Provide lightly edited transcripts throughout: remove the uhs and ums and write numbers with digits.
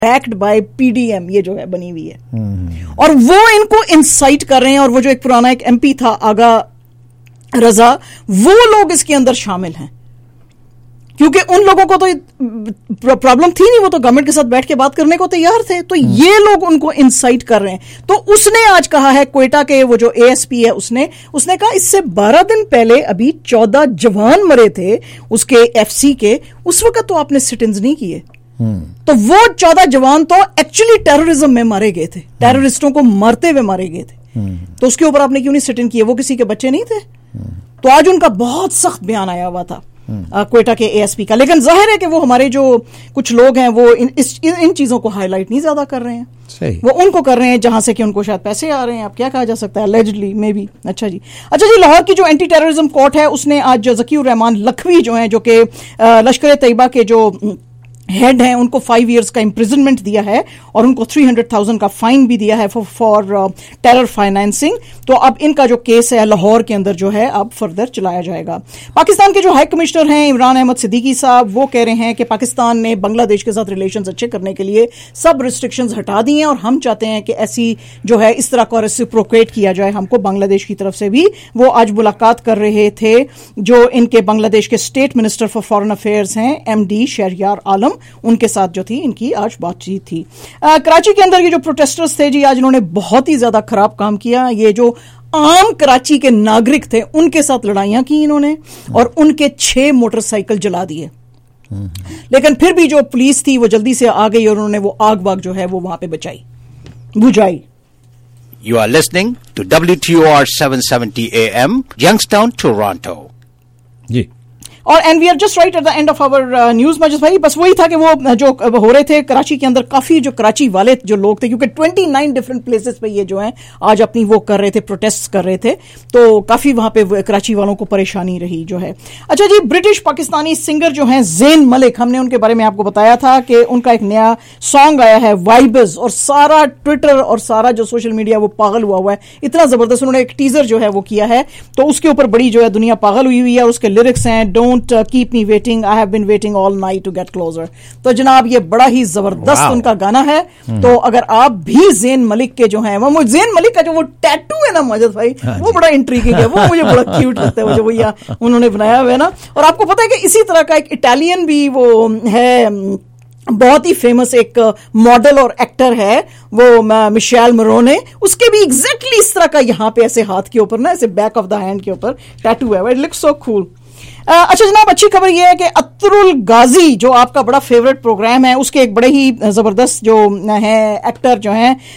Backed by PDM ये जो है बनी हुई है, और वो इनको इंसाइट कर रहे हैं। और वो जो एक पुराना एक एमपी था आगा रजा, वो लोग इसके अंदर शामिल हैं, क्योंकि उन लोगों को तो प्रॉब्लम थी नहीं, वो तो गवर्नमेंट के साथ बैठ के बात करने को तैयार थे, तो ये लोग उनको इंसाइट कर रहे हैं। तो उसने आज कहा है, क्वेटा के वो जो एएसपी है उसने कहा इससे 12 दिन पहले अभी 14 जवान मरे थे उसके एफसी के, उस वक्त तो आपने सिटिंग्स नहीं किए। तो वो 14 जवान तो एक्चुअली टेररिज्म में मारे गए थे, टेररिस्टों को मारते हुए मारे गए थे, तो उसके ऊपर आपने क्यों नहीं सिट इन किए? वो किसी के बच्चे नहीं थे? तो आज उनका बहुत सख्त बयान आया हुआ था क्वेटा के एएसपी का, लेकिन जाहिर है कि वो हमारे जो कुछ लोग हैं वो इन चीजों को हाईलाइट नहीं ज्यादा कर रहे हैं। सही। वो उनको कर रहे हैं जहां से कि उनको शायद पैसे आ रहे हैं, अब क्या कहा जा सकता है, allegedly मे बी। अच्छा जी लाहौर की जो एंटी टेररिज्म कोर्ट है उसने आज जकीउर रहमान लखवी जो हैं, जो कि लश्कर तैयबा के जो हेड हैं, उनको 5 years का इंप्रिजनमेंट दिया है और उनको 300,000 का फाइन भी दिया है फॉर टेरर फाइनेंसिंग। तो अब इनका जो केस है लाहौर के अंदर जो है अब फर्दर चलाया जाएगा। पाकिस्तान के जो हाई कमिश्नर हैं इमरान अहमद सिद्दीकी साहब, वो कह रहे हैं कि पाकिस्तान ने बांग्लादेश के साथ रिलेशंस अच्छे करने के लिए सब रिस्ट्रिक्शंस हटा दी हैं और हम चाहते हैं कि ऐसी जो है इस तरह का रेसिप्रोकेट किया जाए हमको बांग्लादेश की तरफ से भी। वो आज मुलाकात कर रहे थे जो इनके बांग्लादेश के state minister for foreign affairs हैं एमडी शहरयार आलम, उनके साथ जो थी इनकी आज बातचीत थी। कराची के अंदर ये जो प्रोटेस्टर्स थे जी, आज इन्होंने बहुत ही ज्यादा खराब काम किया। ये जो आम कराची के नागरिक थे उनके साथ लड़ाइयां की इन्होंने और उनके 6 मोटरसाइकिल जला दिए, लेकिन फिर भी जो पुलिस थी वो जल्दी से आ गई और उन्होंने वो आग वाग जो है वो वहां पे बुझाई। You are listening to WTOR 770 AM, Youngstown, Toronto. जी, और and we are just right at the end of our news Majlis भाई। बस वही था कि वो जो हो रहे थे कराची के अंदर, काफी जो कराची वाले जो लोग थे, क्योंकि 29 डिफरेंट प्लेसेस पे ये जो हैं आज अपनी वो कर रहे थे, प्रोटेस्ट कर रहे थे, तो काफी वहां पे कराची वालों को परेशानी रही जो है। अच्छा जी, ब्रिटिश पाकिस्तानी सिंगर जो हैं ज़ेन मलिक, हमने उनके बारे में आपको बताया था कि उनका एक नया सॉन्ग आया है वाइब्स, और सारा ट्विटर और सारा जो सोशल मीडिया वो पागल हुआ है, इतना जबरदस्त। उन्होंने एक टीजर जो है वो किया है, तो उसके ऊपर बड़ी जो है दुनिया पागल हुई है, और उसके लिरिक्स हैं don't keep me waiting, I have been waiting all night to get closer. तो जनाब ये बड़ा ही जबरदस्त उनका गाना है। तो अगर आप भी ज़ेन मलिक के जो हैं, वो ज़ेन मलिक का जो वो टैटू है ना मजद भाई, वो बड़ा इंट्रीगिंग है, वो मुझे बड़ा क्यूट लगता है, वो जो भैया उन्होंने बनाया हुआ है ना। और आपको पता है कि इसी तरह का एक इटालियन भी वो है, बहुत ही फेमस एक मॉडल और एक्टर है वो मिशेल मरोने, उसके भी एग्जैक्टली इस तरह का यहाँ पे ऐसे हाथ के ऊपर ना, ऐसे बैक ऑफ द हैंड के ऊपर टैटू है। It looks so cool. अच्छा जनाब, अच्छी खबर यह है कि अतरुल गाजी जो आपका बड़ा फेवरेट प्रोग्राम है, उसके एक बड़े ही जबरदस्त जो है एक्टर जो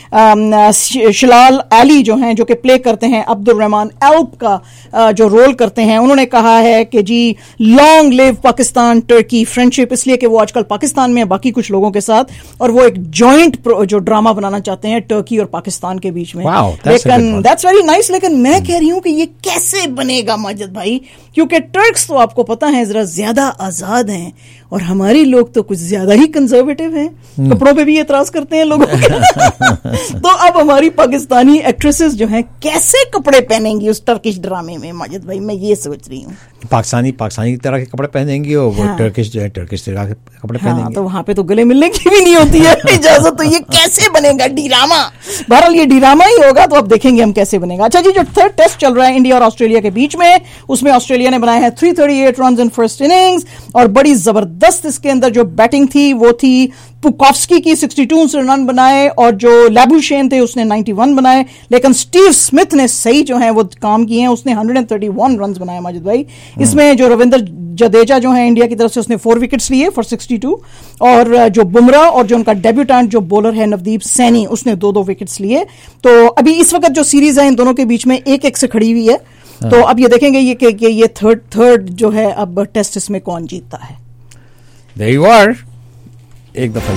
हैं शिलाल अली जो हैं, जो कि प्ले करते हैं अब्दुल रहमान एल्प का जो रोल करते हैं, उन्होंने कहा है कि जी long live Pakistan Turkey friendship, इसलिए कि वो आजकल पाकिस्तान में है बाकी कुछ लोगों के साथ, और वो एक जॉइंट जो ड्रामा बनाना चाहते हैं टर्की और पाकिस्तान के बीच में। लेकिन दैट्स वेरी नाइस, लेकिन मैं कह रही हूं कि ये कैसे बनेगा माजिद भाई, क्योंकि टर्क्स तो आपको पता है जरा ज्यादा आजाद हैं और हमारे लोग तो कुछ ज्यादा ही कंजर्वेटिव हैं, कपड़ों पे भी एतराज करते हैं लोगों के। तो अब हमारी पाकिस्तानी एक्ट्रेसेस जो हैं कैसे कपड़े पहनेंगी उस टर्किश ड्रामे में माजिद भाई, मैं ये सोच रही हूँ। पाकिस्तानी तरह के कपड़े पहनेंगी और वो टर्किश जो है टर्किश तरह के कपड़े पहनेंगे। तो वहां पे तो गले मिलने की भी नहीं होती है इजाजत, तो ये कैसे बनेगा ड्रामा? बहरहाल ये ड्रामा ही होगा, तो अब देखेंगे हम कैसे बनेगा। अच्छा जी, जो थर्ड टेस्ट चल रहा है इंडिया और ऑस्ट्रेलिया के बीच में, उसमें ऑस्ट्रेलिया ने बनाए हैं 338 रन इन फर्स्ट इनिंग्स, और बड़ी जबरदस्त इसके अंदर जो बैटिंग थी वो थी पुकॉफ्स्की की 62 रन बनाए, और जो लैबुशेन थे उसने 91 बनाए, लेकिन स्टीव स्मिथ ने सही जो है वो काम किए हैं, उसने 131 रन बनाए माजिद भाई। इसमें जो रविंद्र जडेजा जो है इंडिया की तरफ से, उसने 4 विकेट्स लिए फॉर 62, और जो बुमराह और जो उनका डेब्यूटेंट जो बॉलर है नवदीप सैनी, उसने 2-2 विकेट्स लिए। तो अभी इस वक्त जो सीरीज है इन दोनों के बीच में 1-1 से खड़ी हुई है। तो अब ये देखेंगे ये थर्ड जो है अब टेस्ट इसमें कौन जीतता है। There you are. एक दफा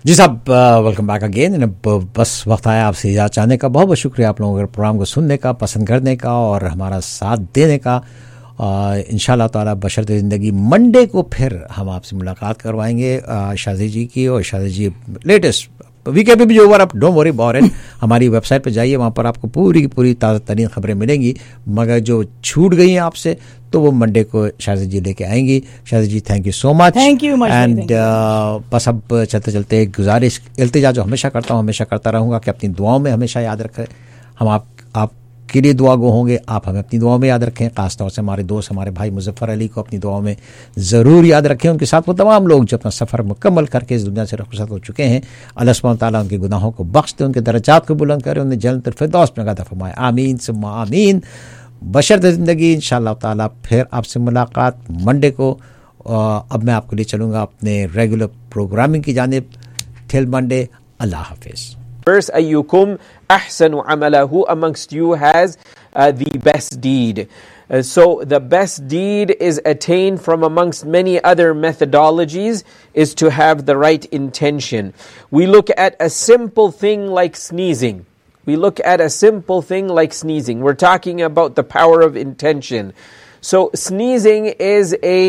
जी साहब, वेलकम बैक अगेन। बस वक्त आया आपसे इजाज़त चाहने का। बहुत बहुत शुक्रिया आप लोगों के प्रोग्राम को सुनने का, पसंद करने का और हमारा साथ देने का। इंशाल्लाह ताला बशर्ते ज़िंदगी मंडे को फिर हम आपसे मुलाकात करवाएंगे शादी जी की। और शादी जी लेटेस्ट वीकेंड पे भी ओवर, आप डोंट वरी अबाउट इट। हमारी वेबसाइट पे जाइए, वहाँ पर आपको पूरी की पूरी ताज़ा तरीन खबरें मिलेंगी। मगर जो छूट गई हैं आपसे, तो वो मंडे को शादी जी लेके आएंगी। शादी जी, thank you so much. Thank you much. And बस अब चलते चलते एक गुजारिश, इल्तिजा जो हमेशा करता हूँ, हमेशा करता रहूँगा कि अपनी दुआओं में हमेशा याद रखें। हम आपके लिए दुआ गो होंगे, आप हमें अपनी दुआओं में याद रखें। खासतौर से हमारे दोस्त, हमारे भाई मुजफ्फर अली को अपनी दुआओं में ज़रूर याद रखें। उनके साथ वो तमाम लोग जो अपना सफ़र मुकम्मल करके इस दुनिया से रुखसत हो चुके हैं। अल्लाह सुब्हानहू तआला उनके गुनाहों को बख्श दे, उनके दर्जात को बुलंद करे, उन्हें जन्नतुल फिरदौस में अता फरमाए। आमीन सुम्मा आमीन। बशर्ते ज़िंदगी इंशाअल्लाह ताला फिर आपसे मुलाकात मंडे को। अब मैं आपके लिए चलूँगा अपने रेगुलर प्रोग्रामिंग की जानिब। टिल मंडे, अल्लाह हाफिज़। Verse ayyukum ahsanu amalahu, amongst you has the best deed. So the best deed is attained from amongst many other methodologies is to have the right intention. We look at a simple thing like sneezing. We're talking about the power of intention. So sneezing is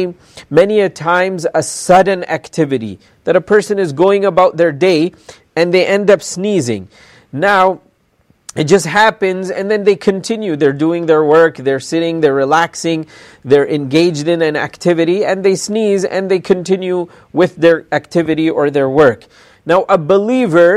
many a times a sudden activity that a person is going about their day and they end up sneezing. Now, it just happens and then they continue. They're doing their work, they're sitting, they're relaxing, they're engaged in an activity and they sneeze and they continue with their activity or their work. Now, a believer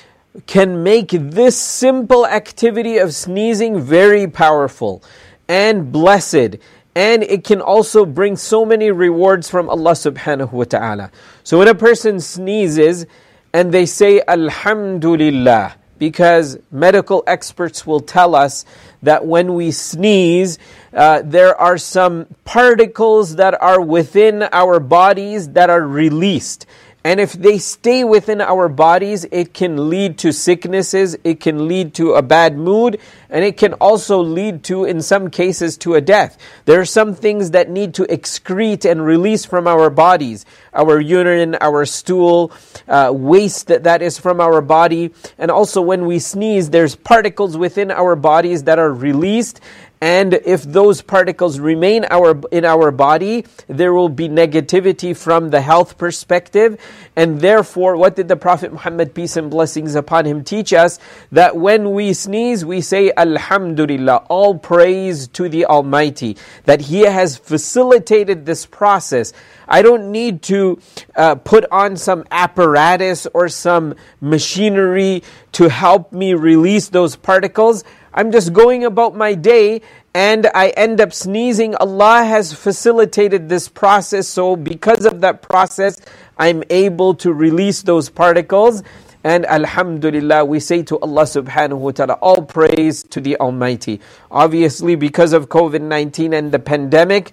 can make this simple activity of sneezing very powerful and blessed. And it can also bring so many rewards from Allah subhanahu wa ta'ala. So when a person sneezes and they say Alhamdulillah, because medical experts will tell us that when we sneeze, there are some particles that are within our bodies that are released. And if they stay within our bodies, it can lead to sicknesses, it can lead to a bad mood, and it can also lead to, in some cases, to a death. There are some things that need to excrete and release from our bodies. Our urine, our stool, waste that is from our body. And also when we sneeze, there's particles within our bodies that are released. And if those particles remain in our body, there will be negativity from the health perspective. And therefore, what did the Prophet Muhammad, peace and blessings upon him, teach us? That when we sneeze, we say Alhamdulillah, all praise to the Almighty, that He has facilitated this process. I don't need to put on some apparatus or some machinery to help me release those particles. I'm just going about my day and I end up sneezing. Allah has facilitated this process, so because of that process, I'm able to release those particles. And Alhamdulillah, we say to Allah subhanahu wa ta'ala, all praise to the Almighty. Obviously, because of COVID-19 and the pandemic,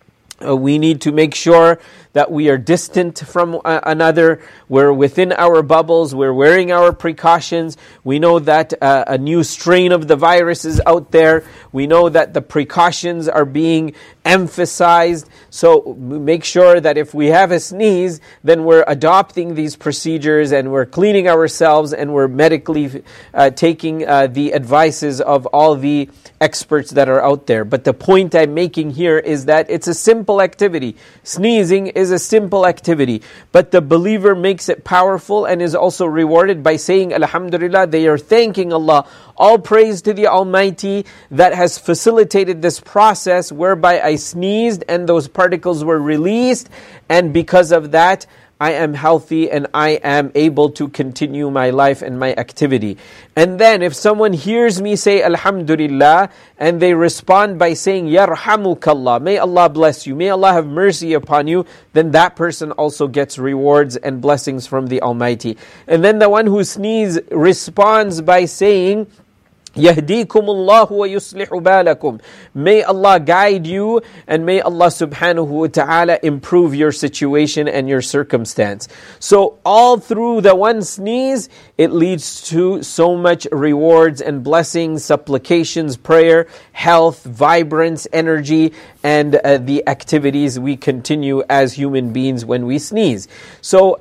we need to make sure that we are distant from another. We're within our bubbles. We're wearing our precautions. We know that a new strain of the virus is out there. We know that the precautions are being emphasized. So make sure that if we have a sneeze, then we're adopting these procedures and we're cleaning ourselves and we're medically taking the advices of all the experts that are out there. But the point I'm making here is that it's a simple activity. Sneezing is a simple activity, but the believer makes it powerful and is also rewarded by saying Alhamdulillah. They are thanking Allah. All praise to the Almighty that has facilitated this process whereby I sneezed and those particles were released, and because of that I am healthy and I am able to continue my life and my activity. And then if someone hears me say Alhamdulillah and they respond by saying Yarhamukallah, may Allah bless you, may Allah have mercy upon you, then that person also gets rewards and blessings from the Almighty. And then the one who sneezes responds by saying Yahdikumullahu wa yuslihu balakum. May Allah guide you and may Allah subhanahu wa ta'ala improve your situation and your circumstance. So all through the one sneeze, it leads to so much rewards and blessings, supplications, prayer, health, vibrance, energy, and the activities we continue as human beings when we sneeze. So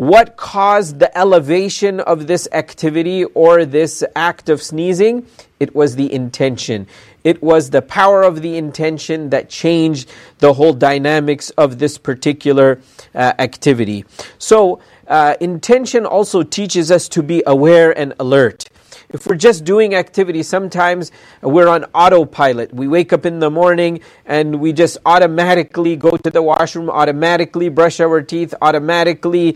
what caused the elevation of this activity or this act of sneezing? It was the intention. It was the power of the intention that changed the whole dynamics of this particular activity. So, intention also teaches us to be aware and alert. If we're just doing activity, sometimes we're on autopilot. We wake up in the morning and we just automatically go to the washroom, automatically brush our teeth, automatically,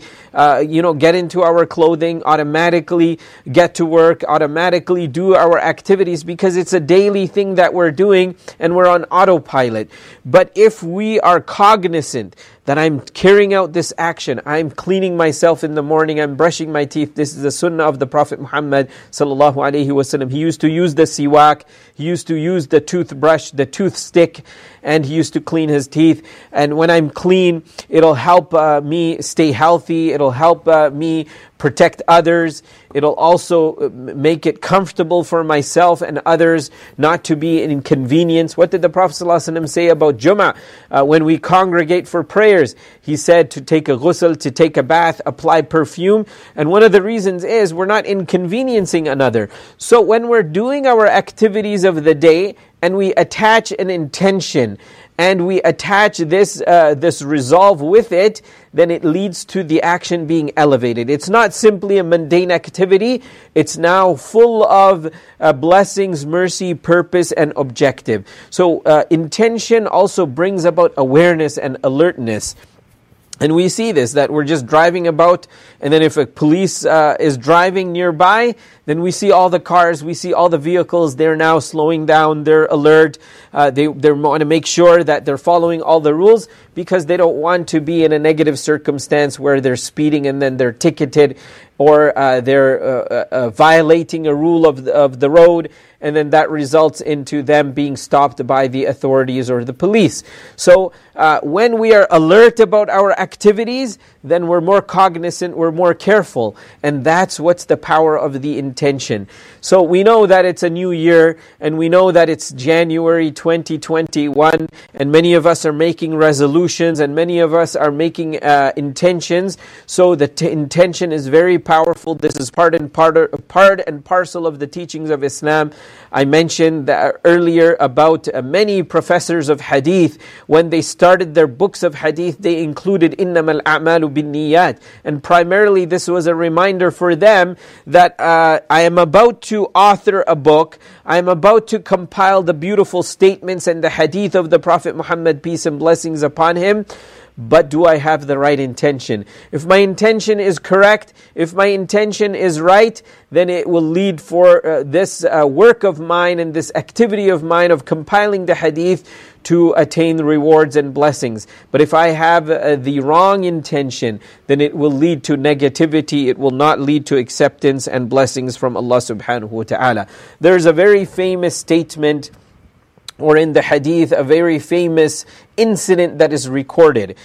get into our clothing, automatically get to work, automatically do our activities because it's a daily thing that we're doing and we're on autopilot. But if we are cognizant that I'm carrying out this action, I'm cleaning myself in the morning, I'm brushing my teeth. This is the sunnah of the Prophet Muhammad sallallahu alaihi wasallam. He used to use the siwak, he used to use the toothbrush, the toothstick, and he used to clean his teeth. And when I'm clean, it'll help me stay healthy, it'll help me protect others. It'll also make it comfortable for myself and others not to be an inconvenience. What did the Prophet ﷺ say about Jummah? When we congregate for prayers, he said to take a ghusl, to take a bath, apply perfume. And one of the reasons is we're not inconveniencing another. So when we're doing our activities of the day and we attach an intention and we attach this resolve with it, then it leads to the action being elevated. It's not simply a mundane activity. It's now full of blessings, mercy, purpose, and objective. So intention also brings about awareness and alertness. And we see this, that we're just driving about, and then if a police is driving nearby, then we see all the cars, we see all the vehicles, they're now slowing down, they're alert, they want to make sure that they're following all the rules, because they don't want to be in a negative circumstance where they're speeding and then they're ticketed, or they're violating a rule of the road, and then that results into them being stopped by the authorities or the police. So when we are alert about our activities, then we're more cognizant, we're more careful. And that's what's the power of the intention. So we know that it's a new year, and we know that it's January 2021, and many of us are making resolutions, and many of us are making intentions. So the intention is very powerful. This is part and parcel of the teachings of Islam. I mentioned that earlier about many professors of hadith. When they started their books of hadith, they included إِنَّمَا الْأَعْمَالُ بِالنِّيَّاتِ. And primarily this was a reminder for them that I am about to author a book. I am about to compile the beautiful statements and the hadith of the Prophet Muhammad, peace and blessings upon him. But do I have the right intention? If my intention is correct, if my intention is right, then it will lead for this work of mine and this activity of mine of compiling the hadith to attain rewards and blessings. But if I have the wrong intention, then it will lead to negativity. It will not lead to acceptance and blessings from Allah subhanahu wa ta'ala. There's a very famous statement, or in the hadith, a very famous incident that is recorded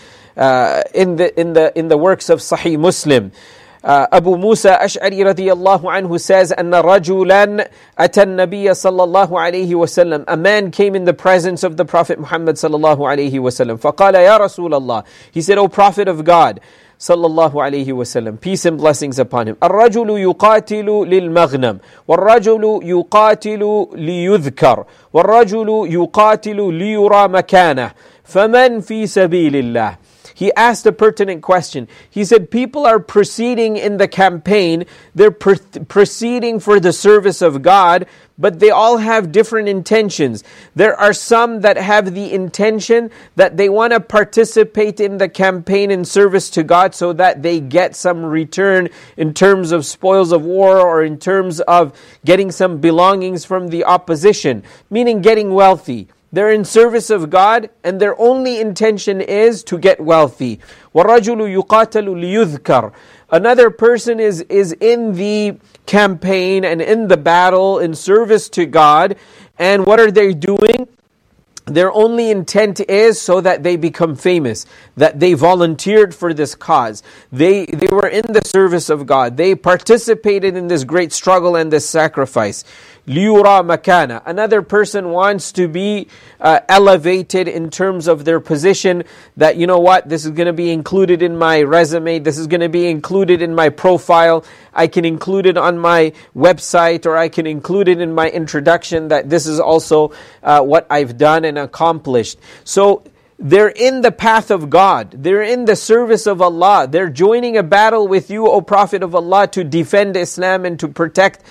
in the works of Sahih Muslim. Abu Musa Ash'ari radiyallahu anhu says, "Anna rajulan atan Nabiyya sallallahu alayhi wasallam." A man came in the presence of the Prophet Muhammad sallallahu alayhi wasallam. فَقَالَ يَا رَسُولَ اللَّهِ. He said, "O Prophet of God, sallallahu alayhi wasallam, peace and blessings upon him. الرجل يقاتل للمغنم والرجل يقاتل ليذكر والرجل يقاتل ليرى مكانه فمن في سبيل الله." He asked a pertinent question. He said, people are proceeding in the campaign, they're proceeding for the service of God, but they all have different intentions. There are some that have the intention that they want to participate in the campaign in service to God so that they get some return in terms of spoils of war or in terms of getting some belongings from the opposition, meaning getting wealthy. They're in service of God, and their only intention is to get wealthy. وَالرَّجُلُ يُقَاتَلُ لِيُذْكَرْ. Another person is in the campaign and in the battle in service to God, and what are they doing? their only intent is so that they become famous, that they volunteered for this cause. They were in the service of God. They participated in this great struggle and this sacrifice. لِيُرَى مَكَانَ. Another person wants to be elevated in terms of their position, that, you know what, this is going to be included in my resume, this is going to be included in my profile, I can include it on my website, or I can include it in my introduction, that this is also what I've done and accomplished. So they're in the path of God. They're in the service of Allah. They're joining a battle with you, O Prophet of Allah, to defend Islam and to protect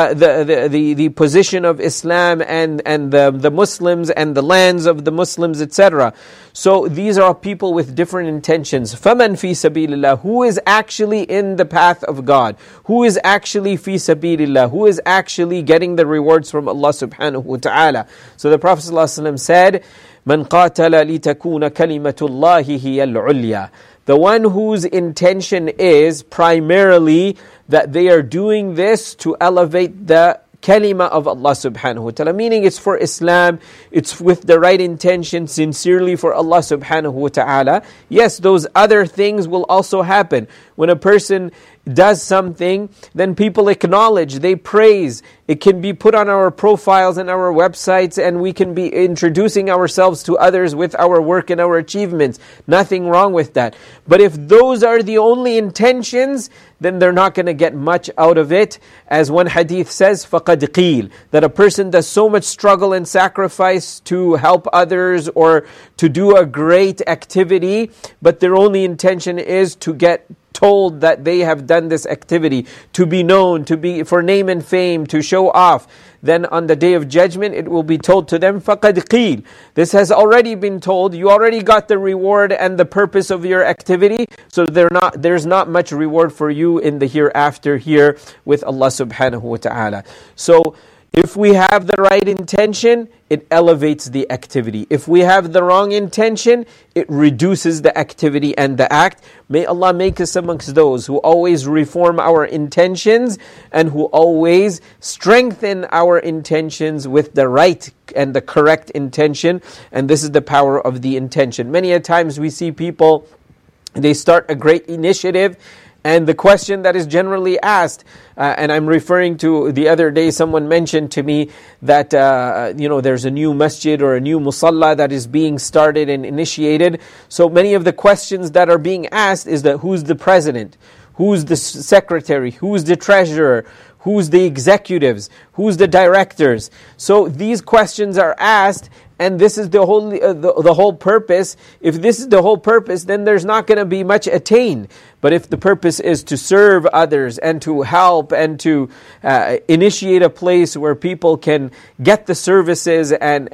the position of Islam and the Muslims and the lands of the Muslims, etc. So these are people with different intentions. فَمَنْ فِي سَبِيلِ اللَّهِ. Who is actually in the path of God? Who is actually فِي سَبِيلِ اللَّهِ? Who is actually getting the rewards from Allah subhanahu wa ta'ala? So the Prophet ﷺ said, مَنْ قَاتَلَ لِتَكُونَ كَلِمَةُ اللَّهِ هِيَ الْعُلْيَا. The one whose intention is primarily that they are doing this to elevate the kalima of Allah subhanahu wa ta'ala, meaning it's for Islam, it's with the right intention, sincerely for Allah subhanahu wa ta'ala. Yes, those other things will also happen. When a person does something, then people acknowledge, they praise. It can be put on our profiles and our websites, and we can be introducing ourselves to others with our work and our achievements. Nothing wrong with that. But if those are the only intentions, then they're not going to get much out of it. As one hadith says, فَقَدْ قِيل, that a person does so much struggle and sacrifice to help others or to do a great activity, but their only intention is to get told that they have done this activity, to be known, to be for name and fame, to show off. Then on the Day of Judgment, it will be told to them, فَقَدْ قِيل. This has already been told. You already got the reward and the purpose of your activity. So there's not much reward for you in the hereafter here with Allah subhanahu wa ta'ala. So if we have the right intention, it elevates the activity. If we have the wrong intention, it reduces the activity and the act. May Allah make us amongst those who always reform our intentions and who always strengthen our intentions with the right and the correct intention. And this is the power of the intention. Many a times we see people, they start a great initiative, and the question that is generally asked, and I'm referring to the other day, someone mentioned to me that there's a new masjid or a new musalla that is being started and initiated. So many of the questions that are being asked is that who's the president, who's the secretary, who's the treasurer, who's the executives, who's the directors. So these questions are asked, and this is the whole purpose. If this is the whole purpose, then there's not going to be much attained. But if the purpose is to serve others and to help and to initiate a place where people can get the services and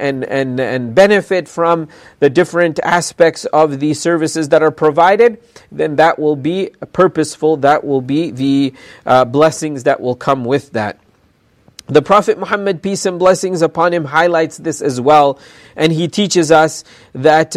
benefit from the different aspects of the services that are provided, then that will be purposeful. That will be the blessings that will come with that. The Prophet Muhammad, peace and blessings upon him, highlights this as well. And he teaches us that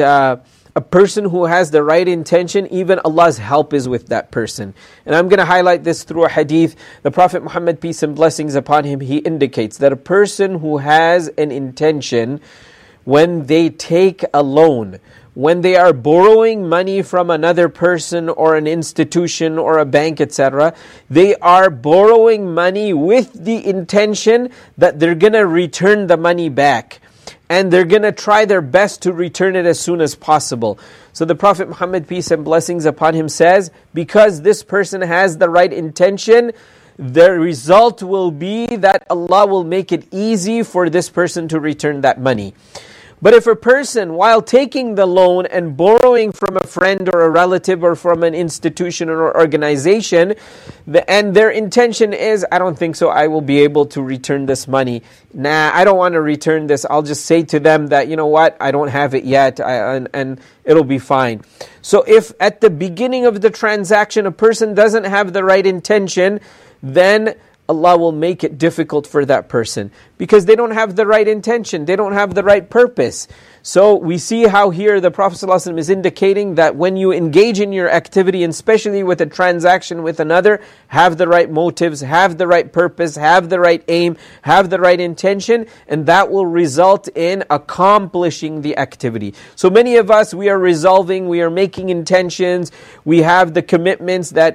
a person who has the right intention, even Allah's help is with that person. And I'm going to highlight this through a hadith. The Prophet Muhammad, peace and blessings upon him, he indicates that a person who has an intention, when they take a loan, when they are borrowing money from another person or an institution or a bank, etc., they are borrowing money with the intention that they're going to return the money back. And they're going to try their best to return it as soon as possible. So the Prophet Muhammad, peace and blessings upon him, says, because this person has the right intention, the result will be that Allah will make it easy for this person to return that money. But if a person, while taking the loan and borrowing from a friend or a relative or from an institution or organization, and their intention is, I don't think so, I will be able to return this money. Nah, I don't want to return this. I'll just say to them that, you know what, I don't have it yet, and it'll be fine. So if at the beginning of the transaction a person doesn't have the right intention, then Allah will make it difficult for that person because they don't have the right intention, they don't have the right purpose. So we see how here the Prophet ﷺ is indicating that when you engage in your activity, and especially with a transaction with another, have the right motives, have the right purpose, have the right aim, have the right intention, and that will result in accomplishing the activity. So many of us, we are resolving, we are making intentions, we have the commitments that,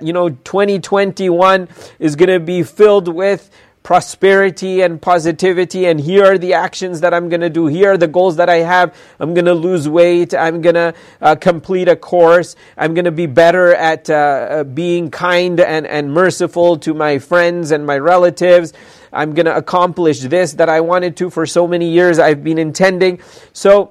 2021 is going to be filled with prosperity and positivity, and here are the actions that I'm going to do, here are the goals that I have. I'm going to lose weight, I'm going to complete a course, I'm going to be better at being kind and merciful to my friends and my relatives, I'm going to accomplish this that I wanted to for so many years, I've been intending. So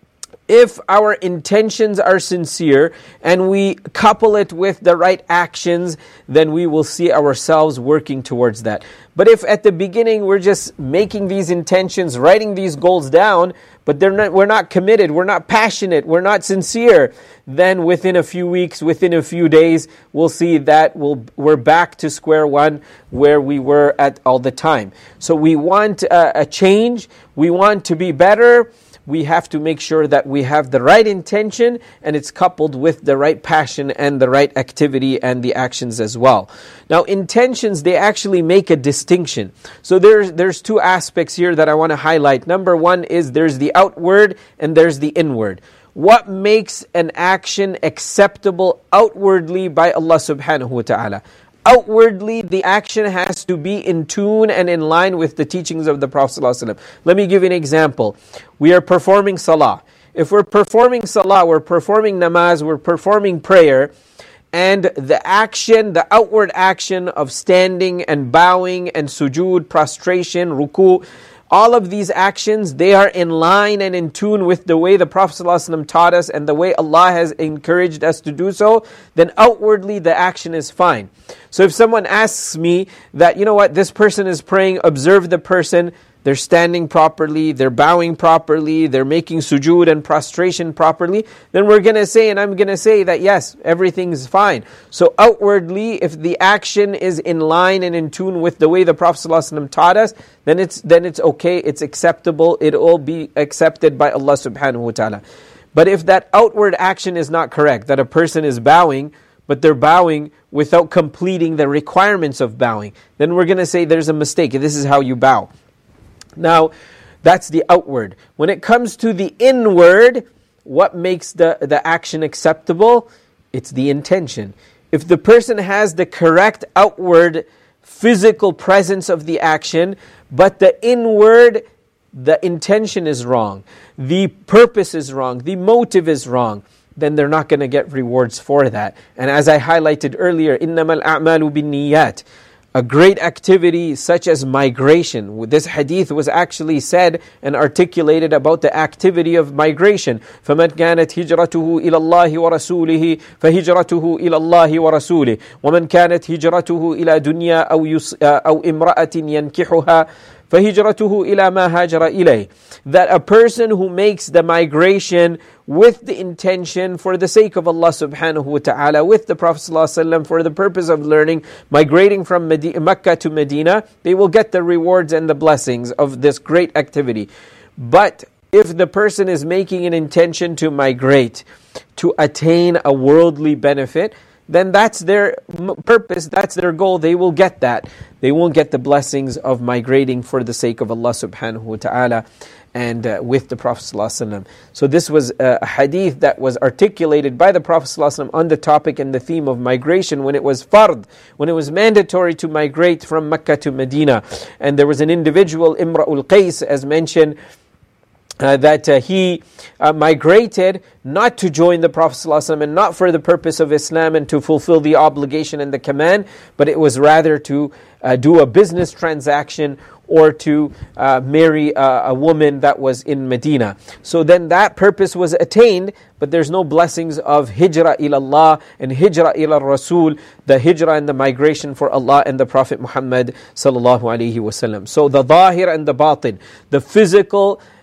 if our intentions are sincere and we couple it with the right actions, then we will see ourselves working towards that. But if at the beginning we're just making these intentions, writing these goals down, but we're not committed, we're not passionate, we're not sincere, then within a few weeks, within a few days, we'll see that we're back to square one where we were at all the time. So we want a change, we want to be better. We have to make sure that we have the right intention and it's coupled with the right passion and the right activity and the actions as well. Now, intentions, they actually make a distinction. So there's two aspects here that I want to highlight. Number one is there's the outward and there's the inward. What makes an action acceptable outwardly by Allah subhanahu wa ta'ala? Outwardly, the action has to be in tune and in line with the teachings of the Prophet ﷺ. Let me give you an example. We are performing salah. If we're performing salah, we're performing namaz, we're performing prayer, and the action, the outward action of standing and bowing and sujood, prostration, ruku, all of these actions, they are in line and in tune with the way the Prophet ﷺ taught us and the way Allah has encouraged us to do so, then outwardly the action is fine. So if someone asks me that, this person is praying, observe the person, they're standing properly, they're bowing properly, they're making sujood and prostration properly, then we're going to say, and I'm going to say that yes, everything's fine. So outwardly, if the action is in line and in tune with the way the Prophet ﷺ taught us, then it's okay, it's acceptable, it will be accepted by Allah subhanahu wa ta'ala. But if that outward action is not correct, that a person is bowing, but they're bowing without completing the requirements of bowing, then we're going to say there's a mistake, this is how you bow. Now, that's the outward. When it comes to the inward, what makes the action acceptable? It's the intention. If the person has the correct outward physical presence of the action, but the inward, the intention is wrong, the purpose is wrong, the motive is wrong, then they're not going to get rewards for that. And as I highlighted earlier, إِنَّمَا الْأَعْمَالُ بِالنِّيَّاتِ, a great activity such as migration. This hadith was actually said and articulated about the activity of migration. فَمَنْ كَانَتْ هِجْرَتُهُ إِلَى اللَّهِ وَرَسُولِهِ فَهِجْرَتُهُ إِلَى اللَّهِ وَرَسُولِهِ وَمَنْ كَانَتْ هِجْرَتُهُ إِلَى دُنْيَا أَوْ إِمْرَأَةٍ يَنْكِحُهَا فَهِجْرَتُهُ إِلَى مَا هَاجَرَ إِلَيْهِ. That a person who makes the migration with the intention for the sake of Allah subhanahu wa ta'ala, with the Prophet ﷺ for the purpose of learning, migrating from Mecca to Medina, they will get the rewards and the blessings of this great activity. But if the person is making an intention to migrate, to attain a worldly benefit, then that's their purpose, that's their goal, they will get that. They won't get the blessings of migrating for the sake of Allah subhanahu wa ta'ala and with the Prophet ﷺ. So this was a hadith that was articulated by the Prophet ﷺ on the topic and the theme of migration when it was fard, when it was mandatory to migrate from Mecca to Medina. And there was an individual, Imra'ul Qais, as mentioned, that he migrated not to join the Prophet ﷺ and not for the purpose of Islam and to fulfill the obligation and the command, but it was rather to do a business transaction or to marry a woman that was in Medina. So then that purpose was attained, but there's no blessings of hijrah ila Allah and hijrah ila Rasul, the hijrah and the migration for Allah and the Prophet Muhammad sallallahu alaihi wasallam. So the zahir and the batin, the physical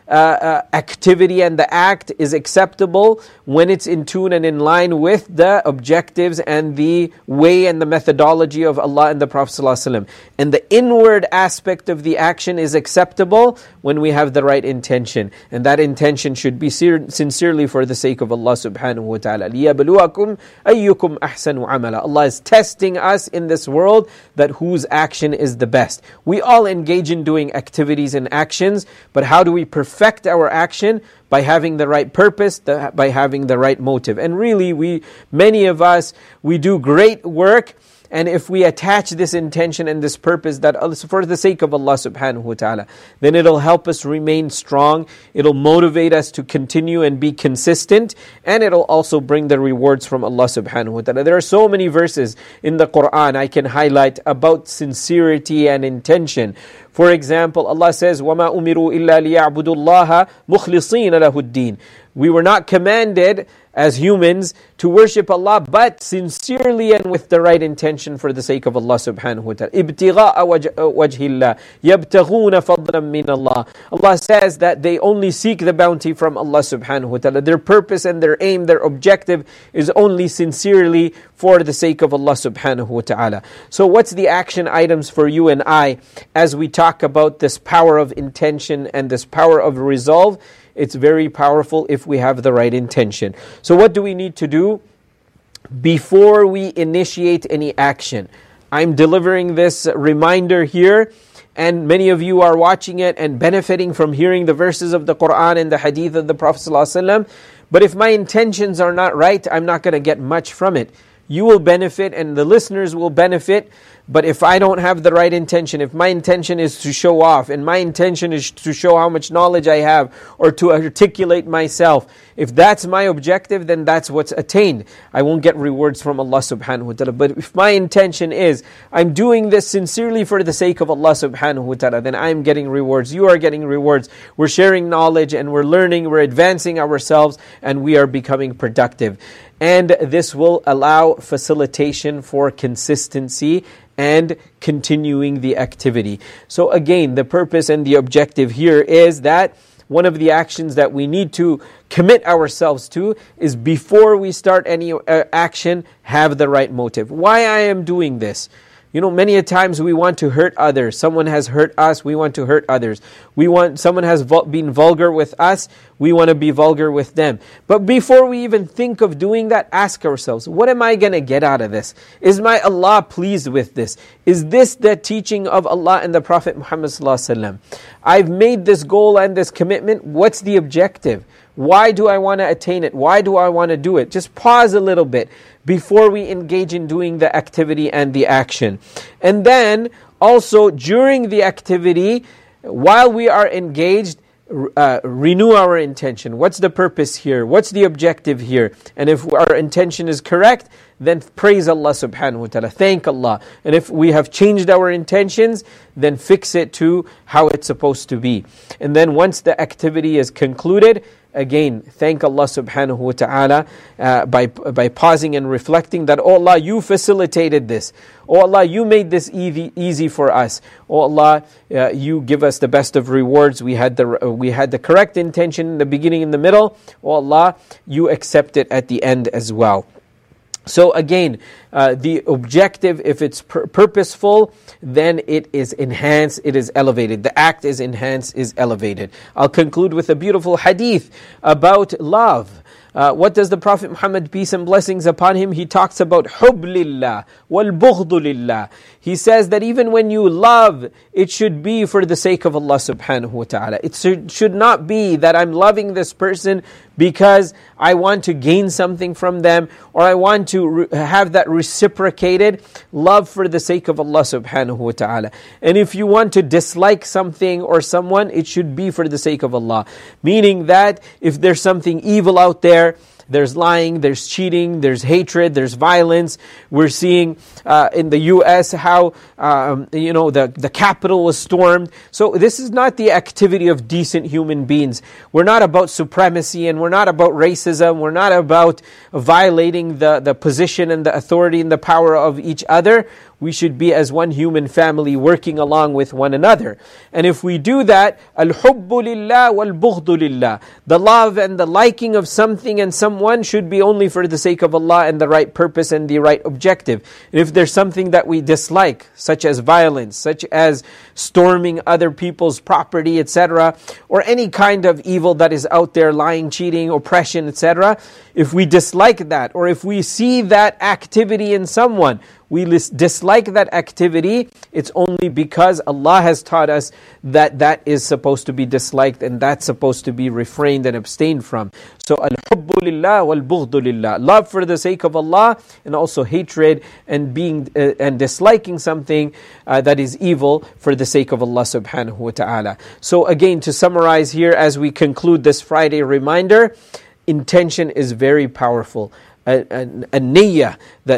activity and the act is acceptable when it's in tune and in line with the objectives and the way and the methodology of Allah and the Prophet ﷺ. And the inward aspect of the action is acceptable when we have the right intention. And that intention should be sincerely for the sake of Allah subhanahu wa ta'ala. لِيَبْلُوَكُمْ أَيُّكُمْ أَحْسَنُ عَمَلًا. Allah is testing us in this world that whose action is the best. We all engage in doing activities and actions, but how do we perfect our action? By having the right purpose, by having the right motive. And really, many of us, we do great work, and if we attach this intention and this purpose that for the sake of Allah subhanahu wa ta'ala, then it'll help us remain strong, it'll motivate us to continue and be consistent, and it'll also bring the rewards from Allah subhanahu wa ta'ala. There are so many verses in the Quran I can highlight about sincerity and intention. For example, Allah says, وَمَا أُمِرُوا إِلَّا لِيَعْبُدُوا اللَّهَ مُخْلِصِينَ لَهُ الدِّينَ. We were not commanded as humans to worship Allah, but sincerely and with the right intention for the sake of Allah subhanahu wa ta'ala. ابْتِغَاءَ وَجْهِ اللَّهِ يَبْتَغُونَ فَضْلًا مِّنَ اللَّهِ. Allah says that they only seek the bounty from Allah subhanahu wa ta'ala. Their purpose and their aim, their objective is only sincerely for the sake of Allah subhanahu wa ta'ala. So what's the action items for you and I as we talk about this power of intention and this power of resolve? It's very powerful if we have the right intention. So what do we need to do before we initiate any action? I'm delivering this reminder here, and many of you are watching it and benefiting from hearing the verses of the Quran and the hadith of the Prophet ﷺ. But if my intentions are not right, I'm not going to get much from it. You will benefit and the listeners will benefit, but if I don't have the right intention, if my intention is to show off, and my intention is to show how much knowledge I have, or to articulate myself, if that's my objective, then that's what's attained. I won't get rewards from Allah subhanahu wa ta'ala. But if my intention is, I'm doing this sincerely for the sake of Allah subhanahu wa ta'ala, then I'm getting rewards, you are getting rewards, we're sharing knowledge and we're learning, we're advancing ourselves, and we are becoming productive. And this will allow facilitation for consistency and continuing the activity. So again, the purpose and the objective here is that one of the actions that we need to commit ourselves to is before we start any action, have the right motive. Why I am doing this? You know, many a times we want to hurt others. Someone has hurt us, we want to hurt others. Someone has been vulgar with us, we want to be vulgar with them. But before we even think of doing that, ask ourselves, what am I going to get out of this? Is my Allah pleased with this? Is this the teaching of Allah and the Prophet Muhammad sallallahu alaihi wasallam? I've made this goal and this commitment. What's the objective? Why do I want to attain it? Why do I want to do it? Just pause a little bit before we engage in doing the activity and the action. And then also during the activity, while we are engaged, renew our intention. What's the purpose here? What's the objective here? And if our intention is correct, then praise Allah subhanahu wa ta'ala. Thank Allah. And if we have changed our intentions, then fix it to how it's supposed to be. And then once the activity is concluded, again, thank Allah subhanahu wa ta'ala by pausing and reflecting that, oh Allah, you facilitated this. Oh Allah, you made this easy for us. Oh Allah, you give us the best of rewards. We had the correct intention in the beginning and the middle. Oh Allah, you accept it at the end as well. So again, the objective, if it's purposeful, then it is enhanced, it is elevated. The act is enhanced, is elevated. I'll conclude with a beautiful hadith about love. What does the Prophet Muhammad, peace and blessings upon him, he talks about hubb lillah wal bughdu lillah. He says that even when you love, it should be for the sake of Allah subhanahu wa ta'ala. It should not be that I'm loving this person because I want to gain something from them, or I want to have that reciprocated. Love for the sake of Allah subhanahu wa ta'ala. And if you want to dislike something or someone, it should be for the sake of Allah. Meaning that if there's something evil out there, there's lying, there's cheating, there's hatred, there's violence. We're seeing in the U.S. how the Capitol was stormed. So this is not the activity of decent human beings. We're not about supremacy, and we're not about racism. We're not about violating the position and the authority and the power of each other. We should be as one human family working along with one another. And if we do that, al-hubbu lillah wal-bughdu lillah. The love and the liking of something and someone should be only for the sake of Allah and the right purpose and the right objective. And if there's something that we dislike, such as violence, such as storming other people's property, etc., or any kind of evil that is out there, lying, cheating, oppression, etc., if we dislike that, or if we see that activity in someone, we dislike that activity, it's only because Allah has taught us that that is supposed to be disliked and that's supposed to be refrained and abstained from. So, al-hubbu lillah wal-bughdu lillah. Love for the sake of Allah, and also hatred and being and disliking something that is evil for the sake of Allah subhanahu wa ta'ala. So again, to summarize here as we conclude this Friday reminder, intention is very powerful. A niyyah,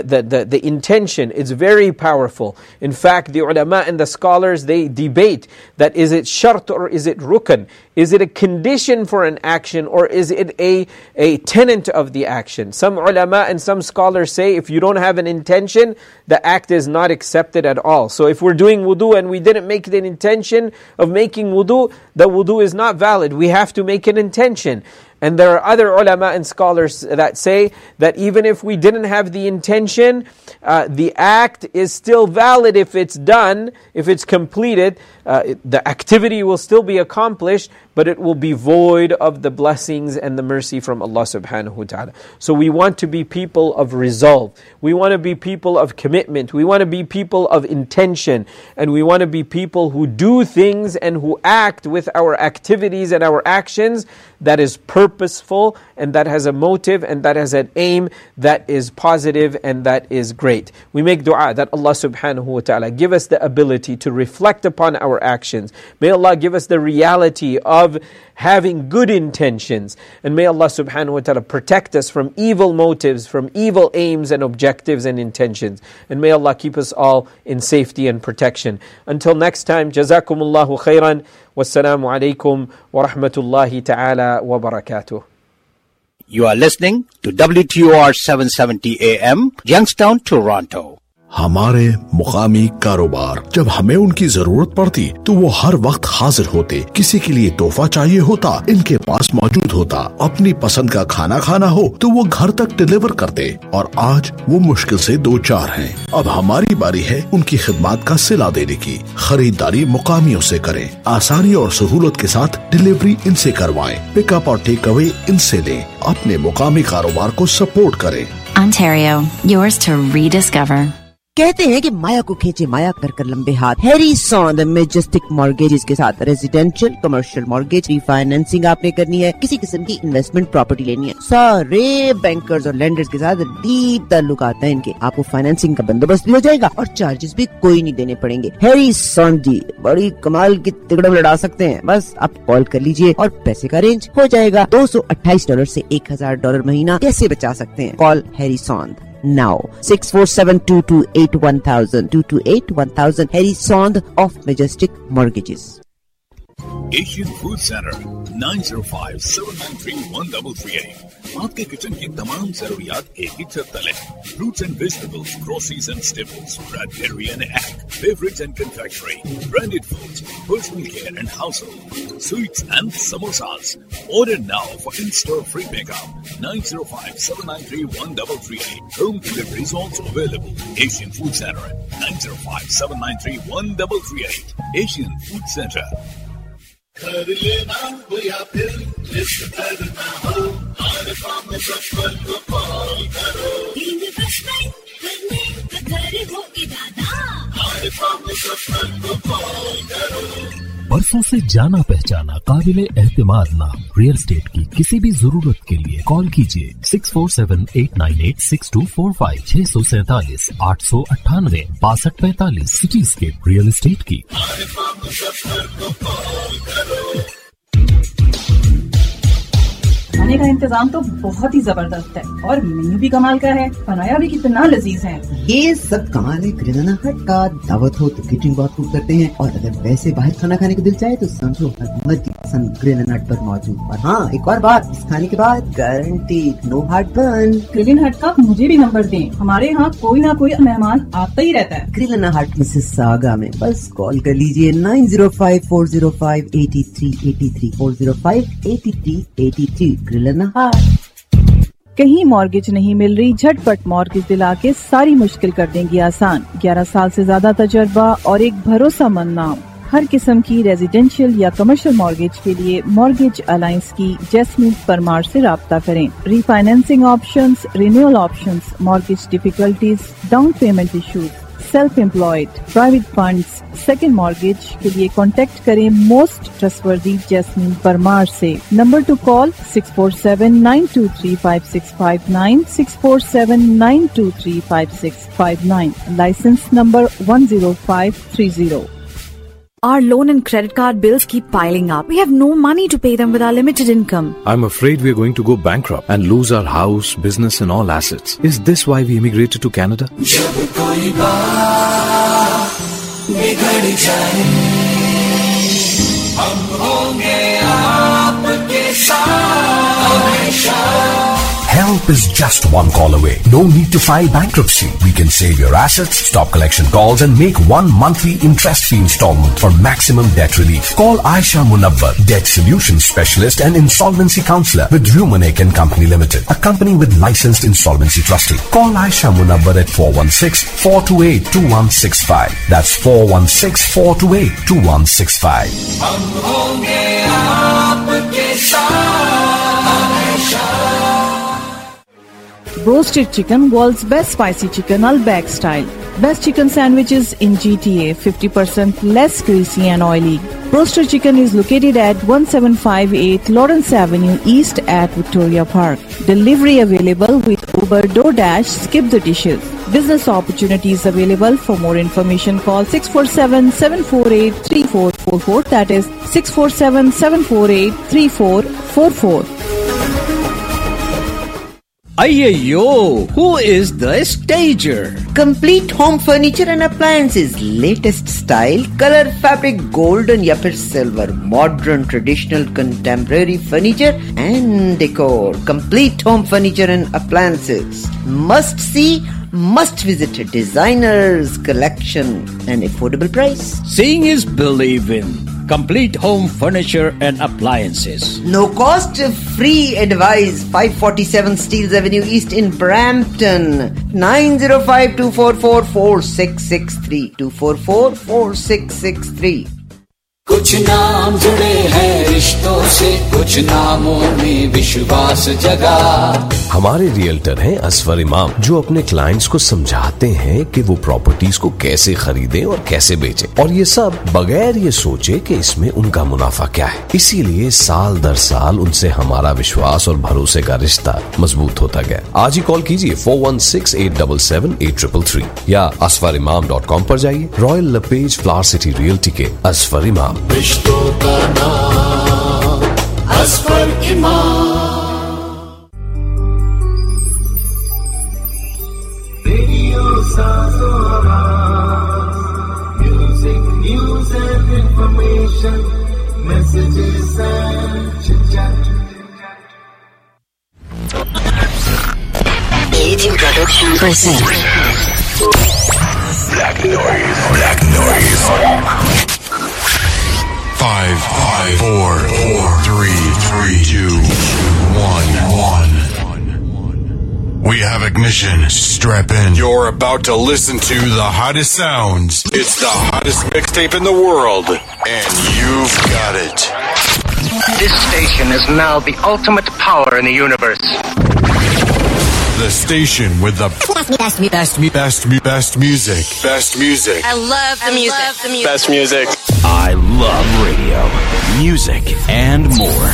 the intention is very powerful. In fact, the ulama and the scholars, they debate that is it shart or is it rukn? Is it a condition for an action or is it a tenet of the action? Some ulama and some scholars say if you don't have an intention, the act is not accepted at all. So if we're doing wudu and we didn't make the intention of making wudu, the wudu is not valid. We have to make an intention. And there are other ulama and scholars that say that even if we didn't have the intention, the act is still valid if it's done, if it's completed. The activity will still be accomplished, but it will be void of the blessings and the mercy from Allah subhanahu wa ta'ala. So we want to be people of resolve. We want to be people of commitment. We want to be people of intention. And we want to be people who do things and who act with our activities and our actions that is purposeful and that has a motive and that has an aim that is positive and that is great. We make dua that Allah subhanahu wa ta'ala give us the ability to reflect upon our actions. May Allah give us the reality of having good intentions. And may Allah subhanahu wa ta'ala protect us from evil motives, from evil aims and objectives and intentions. And may Allah keep us all in safety and protection. Until next time, Jazakumullahu khairan. Wassalamu alaikum wa rahmatullahi ta'ala wa barakatuh. You are listening to WTOR 770 AM, Youngstown, Toronto. हमारे मुकामी कारोबार जब हमें उनकी जरूरत पड़ती तो वो हर वक्त हाजिर होते। किसी के लिए तोहफा चाहिए होता, इनके पास मौजूद होता। अपनी पसंद का खाना खाना हो तो वो घर तक डिलीवर करते। और आज वो मुश्किल से 2-4 हैं। अब हमारी बारी है उनकी खिदमत का सिला देने की। खरीदारी मुकामियों से करें, आसानी और सहूलत के साथ डिलीवरी इनसे करवाएं, पिकअप और टेक अवे इनसे लें। अपने मुकामी कारोबार को सपोर्ट करें। Ontario, yours to rediscover. कहते हैं कि माया को खींचे माया कर कर लंबे हाथ। हैरी सॉन्द मेजेस्टिक मॉर्गेजेस के साथ रेजिडेंशियल कमर्शियल मॉर्गेज रीफाइनेंसिंग आपने करनी है, किसी किस्म की इन्वेस्टमेंट प्रॉपर्टी लेनी है, सारे बैंकर्स और लेंडर्स के साथ डीप ताल्लुकात हैं इनके। आपको फाइनेंसिंग का बंदोबस्त भी हो जाएगा और चार्जेस भी कोई नहीं देने पड़ेंगे। हैरी सॉन्द जी बड़ी कमाल की तिकड़म लड़ा सकते हैं। बस आप कॉल कर लीजिए और पैसे का अरेंज हो जाएगा। $228 से $1,000 महीना कैसे बचा सकते हैं? Call Harry Sandhu now 647-228-1000 228-1000 Harry Sond of Majestic Mortgages. Asian Food Center 905-793-1338. आपके किचन की तमाम जरूरियात एक ही छत तले। Fruits and vegetables, groceries and staples, bread, dairy and egg, beverage and confectionery, branded foods, personal care and household, sweets and samosas. Order now for in-store free pickup. 905-793-1338. Home delivery is also available. Asian Food Center 905-793-1338. Asian Food Center. कर लेना हो या फिर list करना हो, हमारे सामने प्रश्न को कॉल करो। 3 प्रश्न करने का घर हो इरादा, हमारे सामने प्रश्न को कॉल करो। बरसों से जाना पहचाना काबिले एहतिमाद नाम रियल एस्टेट की किसी भी जरूरत के लिए कॉल कीजिए 647-898-6245 647-898-6245 सिटीस्केप रियल एस्टेट की। کھانے کا انتظام تو بہت ہی زبردست ہے اور مینیو بھی کمال کا ہے, بنایا بھی کتنا لذیذ ہے. یہ سب کمال ہے گریلنا ہٹ کا. دعوت ہو تو کیٹرنگ بہت خوب کرتے ہیں, اور اگر ویسے باہر کھانا کھانے کو دل چاہے تو سمجھو حکومت کی پسند گریلنا ہٹ پر موجود. اور ہاں ایک اور بات, اس کھانے کے بعد گارنٹی نو ہارٹ برن. گریلنا ہٹ کا مجھے بھی نمبر دیں, ہمارے یہاں کوئی نہ کوئی مہمان آتا ہی رہتا ہے. گریلنا ہٹ مسیساگا میں بس کال کر لیجیے 9054058383 4058383 گریلنا ہٹ. کہیں مارگیج نہیں مل رہی؟ جھٹ پٹ مارگیج دلا کے ساری مشکل کر دیں گی آسان. 11 سال سے زیادہ تجربہ اور ایک بھروسہ مند نام. ہر قسم کی ریزیڈینشیل یا کمرشل مارگیج کے لیے مارگیج الائنس کی جیسمین پرمار سے رابطہ کریں. Refinancing options, renewal options, mortgage difficulties, down payment issues, self employed, private funds, second mortgage کے لیے کانٹیکٹ کریں موسٹ ٹرسٹوردی جیسمین پرمار سے. Number to call 647-923-5659 647-923-5659. Licence number 10530. Our loan and credit card bills keep piling up. We have no money to pay them with our limited income. I'm afraid we're going to go bankrupt and lose our house, business and all assets. Is this why we immigrated to Canada? जब कोई बात बिगड़ जाए, हम होंगे आपके साथ हमेशा. Help is just one call away. No need to file bankruptcy. We can save your assets, stop collection calls and make one monthly interest-free installment for maximum debt relief. Call Aisha Munawwar, Debt Solutions Specialist and Insolvency Counselor with Rumanek & Company Limited, a company with licensed insolvency trustee. Call Aisha Munawwar at 416-428-2165. That's 416-428-2165. हम होंगे आपके साथ हमेशा. Roasted chicken, world's best spicy chicken, Al-Bag style. Best chicken sandwiches in GTA, 50% less greasy and oily. Roasted chicken is located at 1758 Lawrence Avenue East at Victoria Park. Delivery available with Uber, DoorDash, Skip the Dishes. Business opportunities available. For more information call 647-748-3444. That is 647-748-3444. Ayyo, who is the stager? Complete home furniture and appliances, latest style, color, fabric, golden या फिर silver, modern, traditional, contemporary furniture and decor. Complete home furniture and appliances. Must see, must visit. Designers collection and affordable price. Seeing is believing. Complete home furniture and appliances. No cost, free advice. 547 Steeles Avenue East in Brampton. 905-244-4663. 244-4663. कुछ नाम जुड़े हैं रिश्तों से, कुछ नामों में विश्वास जगा. हमारे रियल्टर हैं असफर इमाम, जो अपने क्लाइंट्स को समझाते हैं कि वो प्रॉपर्टीज को कैसे खरीदें और कैसे बेचें, और ये सब बगैर ये सोचे कि इसमें उनका मुनाफा क्या है. इसीलिए साल दर साल उनसे हमारा विश्वास और भरोसे का रिश्ता मजबूत होता गया. आज ही कॉल कीजिए 416-877-8333 या asfarimam.com पर जाइए. Royal LePage Flower City Realty के असफर इमाम. रिश्तों का नाम असफर इमाम. Radio Saazo Awaaz, music, news and information, messages and chitchat. Team Production presents Black Noise. Black Noise. 5, 4, 3, 2, 1. We have ignition. Strap in. You're about to listen to the hottest sounds. It's the hottest mixtape in the world, and you've got it. This station is now the ultimate power in the universe. The station with the best music. Best music. I love the music. Best music. I love radio, music, and more.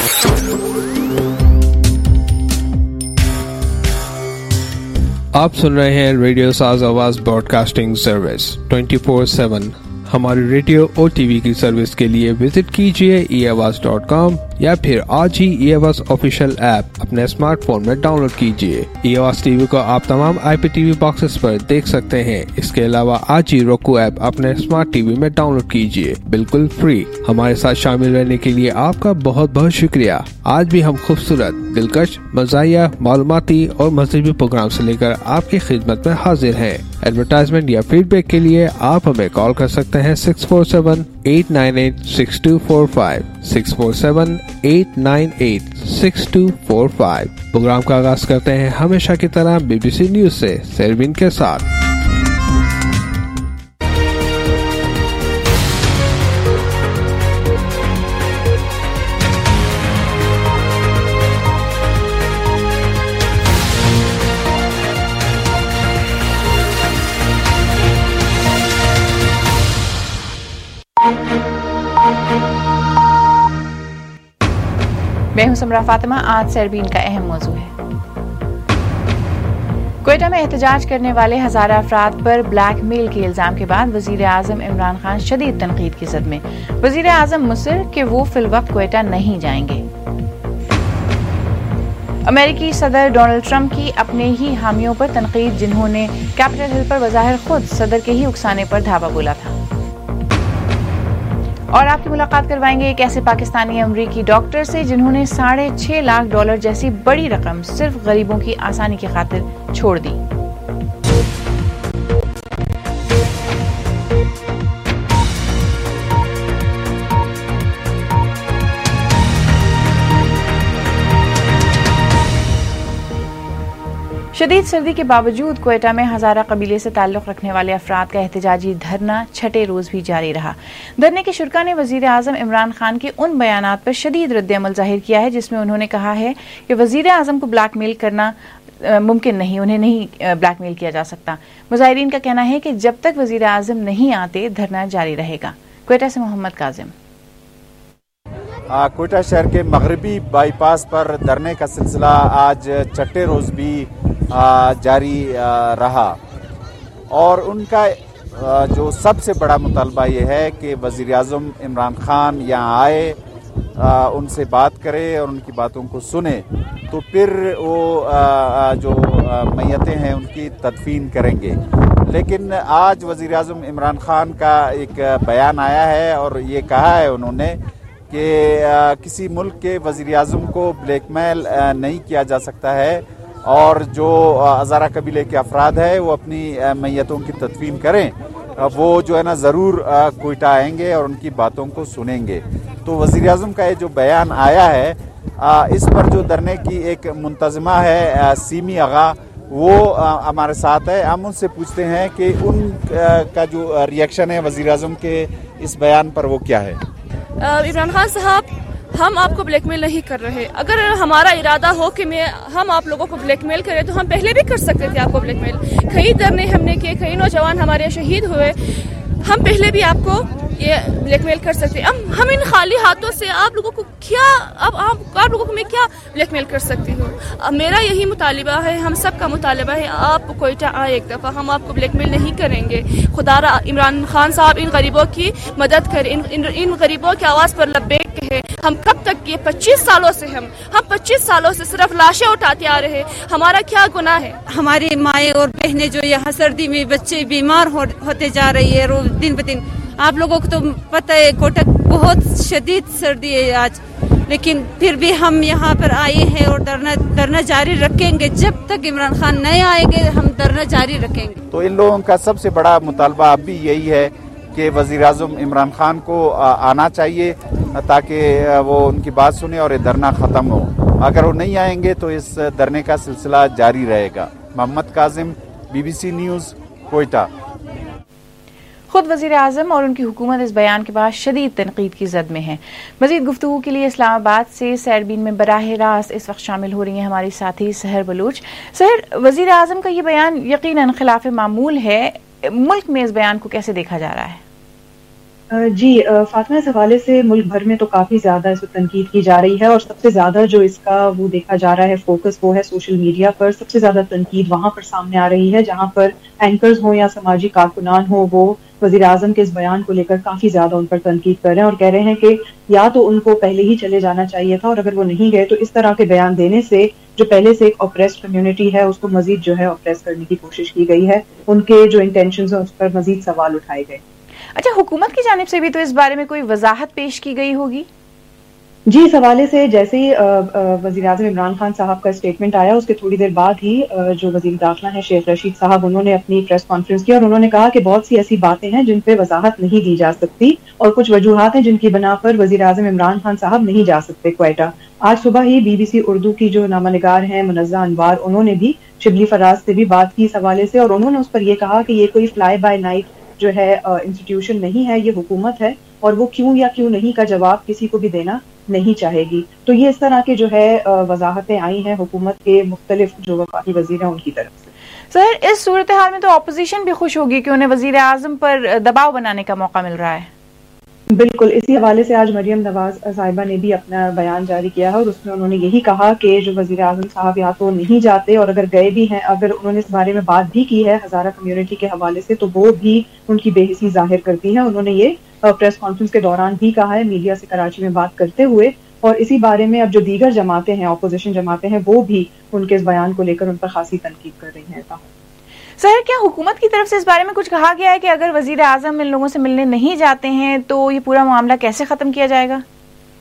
آپ سن رہے ہیں radio ساز آواز broadcasting service 24/7. ہماری radio اور T V کی service کے لیے وزٹ کیجیے eAwaz.com या फिर आज ही ई आवाज ऑफिशियल ऐप अपने स्मार्टफोन में डाउनलोड कीजिए। ई आवाज टीवी को आप तमाम IPTV बॉक्सेस पर देख सकते हैं। इसके अलावा आज ही roku ऐप अपने स्मार्ट टीवी में डाउनलोड कीजिए, बिल्कुल फ्री। हमारे साथ शामिल रहने के लिए आपका बहुत बहुत शुक्रिया। आज भी हम खूबसूरत, दिलकश, मज़ाहिया, मालूमाती और मज़हबी प्रोग्राम से लेकर आपकी खिदमत में हाजिर हैं। एडवर्टाइजमेंट या फीडबैक के लिए आप हमें कॉल कर सकते हैं 647-898-6245, 647-898-6245। प्रोग्राम का आगाज करते हैं हमेशा की तरह BBC न्यूज से सरवीन के साथ। मैं हूं समरा फातिमा। आज सरबीन का अहम मौजू है। क्वेटा में एहतजाज करने वाले हजारा अफराद पर ब्लैक मेल के इल्जाम के बाद वजीर आजम इमरान खान शदीद तनकीद की जद में। वजीर आजम मुसर कि वो फिलवक्त क्वेटा नहीं जाएंगे। अमेरिकी सदर डोनाल्ड ट्रंप की अपने ही हामियों पर तनकीद, जिन्होंने कैपिटल हिल पर बज़ाहिर खुद सदर के ही उकसाने पर धावा बोला था। और आपकी मुलाकात करवाएंगे एक ऐसे पाकिस्तानी अमरीकी डॉक्टर से जिन्होंने $6.5 लाख जैसी बड़ी रकम सिर्फ गरीबों की आसानी की खातिर छोड़ दी। शदीद सर्दी के बावजूद क्वेटा में हजारा कबीले से ताल्लुक रखने वाले अफराद का एहतजाजी धरना छठे रोज भी जारी रहा। धरने के शुरा ने वजीर आजम इमरान खान के उन बयानात पर शदीद रद्द-ए-अमल जाहिर किया है जिसमें उन्होंने कहा है कि वजीर आजम को ब्लैकमेल करना मुमकिन नहीं, उन्हें नहीं ब्लैकमेल किया जा सकता। मुजाहिरीन का कहना है कि जब तक वजीर आजम नहीं आते धरना जारी रहेगा। क्वेटा से मोहम्मद काजिम। क्वेटा शहर के मगरबी बाईपास पर धरने का सिलसिला आज छठे रोज भी जारी रहा और उनका जो सबसे बड़ा मुतालबा ये है कि वज़ीर आज़म इमरान खान यहाँ आए, उनसे बात करे और उनकी बातों को सुने, तो फिर वो जो मैयतें हैं उनकी तदफीन करेंगे। लेकिन आज वज़ीर आज़म इमरान खान का एक बयान आया है और ये कहा है उन्होंने कि किसी मुल्क के वज़ीर आज़म को ब्लैकमेल नहीं किया जा सकता है और जो हज़ारा कबीले के अफराद है वो अपनी मैयतों की तदफीन करें, वो जो है ना ज़रूर क्वेटा आएंगे और उनकी बातों को सुनेंगे। तो वज़ीर आज़म का ये जो बयान आया है, इस पर जो धरने की एक मुंतज़मा है सीमी आगा, वो हमारे साथ है। हम उनसे पूछते हैं कि उनका जो रिएक्शन है वज़ीर आज़म के इस बयान पर वो क्या है। इमरान खान साहब, हम आपको ब्लैकमेल नहीं कर रहे। अगर हमारा इरादा हो कि हम आप लोगों को ब्लैकमेल करें तो हम पहले भी कर सकते थे आपको ब्लैकमेल। कई धरने हमने किए, कई नौजवान हमारे शहीद हुए, हम पहले भी आपको ये ब्लैकमेल कर सकते। हम इन खाली हाथों से आप लोगों को क्या आप लोगों को मैं क्या ब्लैकमेल कर सकती हूँ। मेरा यही मुतालिबा है, हम सब का मुतालिबा है, आप क्वेटा आए एक दफ़ा, हम आपको ब्लैकमेल नहीं करेंगे। खुदारा इमरान खान साहब इन गरीबों की मदद करें, इन गरीबों की आवाज़ पर लब्बैक कहे। हम कब तक ये 25 सालों से हम 25 सालों से सिर्फ लाशें उठाते आ रहे हैं, हमारा क्या गुनाह है। हमारी माएँ और बहनें जो यहाँ सर्दी में बच्चे बीमार होते जा रही है रोज दिन ब दिन। आप लोगों को तो पता है कोटक बहुत शदीद सर्दी है आज, लेकिन फिर भी हम यहाँ पर आए हैं और धरना जारी रखेंगे। जब तक इमरान खान नहीं आएंगे हम धरना जारी रखेंगे। तो इन लोगों का सबसे बड़ा मुतालबा अब भी यही है कि वज़ीर आज़म इमरान खान को आना चाहिए ताकि वो उनकी बात सुने और ये धरना ख़त्म हो। अगर वो नहीं आएंगे तो इस धरने का सिलसिला जारी रहेगा। Mohammad Kazim, BBC news, Quetta. खुद वज़ीर आज़म और उनकी हुकूमत इस बयान के बाद शदीद तनकीद की जद में है। मज़ीद गुफ्तगू के लिए इस्लामाबाद से सरबीन में बराह रास्त इस वक्त शामिल हो रही हैं हमारी साथी सहर बलूच। सहर, वज़ीर आज़म का ये बयान यकीनन खिलाफ मामूल है, मुल्क में इस बयान को कैसे देखा जा रहा है? جی فاطمہ، اس حوالے سے ملک بھر میں تو کافی زیادہ اس پر تنقید کی جا رہی ہے، اور سب سے زیادہ جو اس کا وہ دیکھا جا رہا ہے فوکس وہ ہے سوشل میڈیا پر. سب سے زیادہ تنقید وہاں پر سامنے آ رہی ہے جہاں پر اینکرز ہوں یا سماجی کارکنان ہوں، وہ وزیر اعظم کے اس بیان کو لے کر کافی زیادہ ان پر تنقید کر رہے ہیں اور کہہ رہے ہیں کہ یا تو ان کو پہلے ہی چلے جانا چاہیے تھا، اور اگر وہ نہیں گئے تو اس طرح کے بیان دینے سے جو پہلے سے ایک اوپریسڈ کمیونٹی ہے اس کو مزید جو ہے اوپریس کرنے کی کوشش کی گئی ہے. ان کے جو انٹینشنز ہیں اس پر مزید سوال اٹھائے گئے. اچھا، حکومت کی جانب سے بھی تو اس بارے میں کوئی وضاحت پیش کی گئی ہوگی؟ جی، اس حوالے سے جیسے ہی وزیر اعظم عمران خان صاحب کا اسٹیٹمنٹ آیا اس کے تھوڑی دیر بعد ہی جو وزیر داخلہ ہیں شیخ رشید صاحب، انہوں نے اپنی پریس کانفرنس کی اور انہوں نے کہا کہ بہت سی ایسی باتیں ہیں جن پہ وضاحت نہیں دی جا سکتی اور کچھ وجوہات ہیں جن کی بنا پر وزیر اعظم عمران خان صاحب نہیں جا سکتے کوئٹہ. آج صبح ہی BBC اردو کی جو نامہ نگار ہیں منزہ انوار، انہوں نے بھی شبلی فراز سے بھی بات کی اس حوالے سے، اور انہوں نے اس پر یہ کہا کہ یہ کوئی فلائی بائی نائٹ جو ہے انسٹیٹیوشن نہیں ہے، یہ حکومت ہے اور وہ کیوں یا کیوں نہیں کا جواب کسی کو بھی دینا نہیں چاہے گی. تو یہ اس طرح کے جو ہے وضاحتیں آئی ہیں حکومت کے مختلف جو وفاقی وزیر ہیں ان کی طرف سے. سر، اس صورتحال میں تو اپوزیشن بھی خوش ہوگی کہ انہیں وزیر اعظم پر دباؤ بنانے کا موقع مل رہا ہے. بالکل، اسی حوالے سے آج مریم نواز صاحبہ نے بھی اپنا بیان جاری کیا ہے اور اس میں انہوں نے یہی کہا کہ جو وزیر اعظم صاحب یا تو نہیں جاتے، اور اگر گئے بھی ہیں، اگر انہوں نے اس بارے میں بات بھی کی ہے ہزارہ کمیونٹی کے حوالے سے، تو وہ بھی ان کی بے حسی ظاہر کرتی ہے. انہوں نے یہ پریس کانفرنس کے دوران بھی کہا ہے میڈیا سے کراچی میں بات کرتے ہوئے، اور اسی بارے میں اب جو دیگر جماعتیں ہیں، اپوزیشن جماعتیں ہیں، وہ بھی ان کے اس بیان کو لے کر ان پر خاصی تنقید کر رہی ہیں. سر، کیا حکومت کی طرف سے اس بارے میں کچھ کہا گیا ہے کہ اگر وزیر اعظم ان لوگوں سے ملنے نہیں جاتے ہیں تو یہ پورا معاملہ کیسے ختم کیا جائے گا؟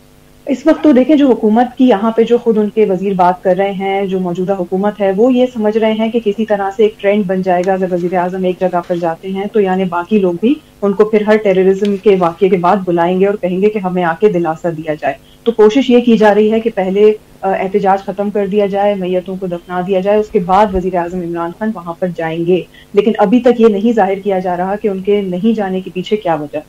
اس وقت تو دیکھیں جو حکومت کی یہاں پہ جو خود ان کے وزیر بات کر رہے ہیں، جو موجودہ حکومت ہے، وہ یہ سمجھ رہے ہیں کہ کسی طرح سے ایک ٹرینڈ بن جائے گا اگر وزیر اعظم ایک جگہ پر جاتے ہیں تو یعنی باقی لوگ بھی ان کو پھر ہر ٹیررزم کے واقعے کے بعد بلائیں گے اور کہیں گے کہ ہمیں آ کے دلاسا دیا جائے. تو کوشش یہ کی جا رہی ہے کہ پہلے احتجاج ختم کر دیا جائے، میتوں کو دفنا دیا جائے، اس کے بعد وزیر اعظم عمران خان وہاں پر جائیں گے. لیکن ابھی تک یہ نہیں ظاہر کیا جا رہا کہ ان کے نہیں جانے کے پیچھے کیا وجہ.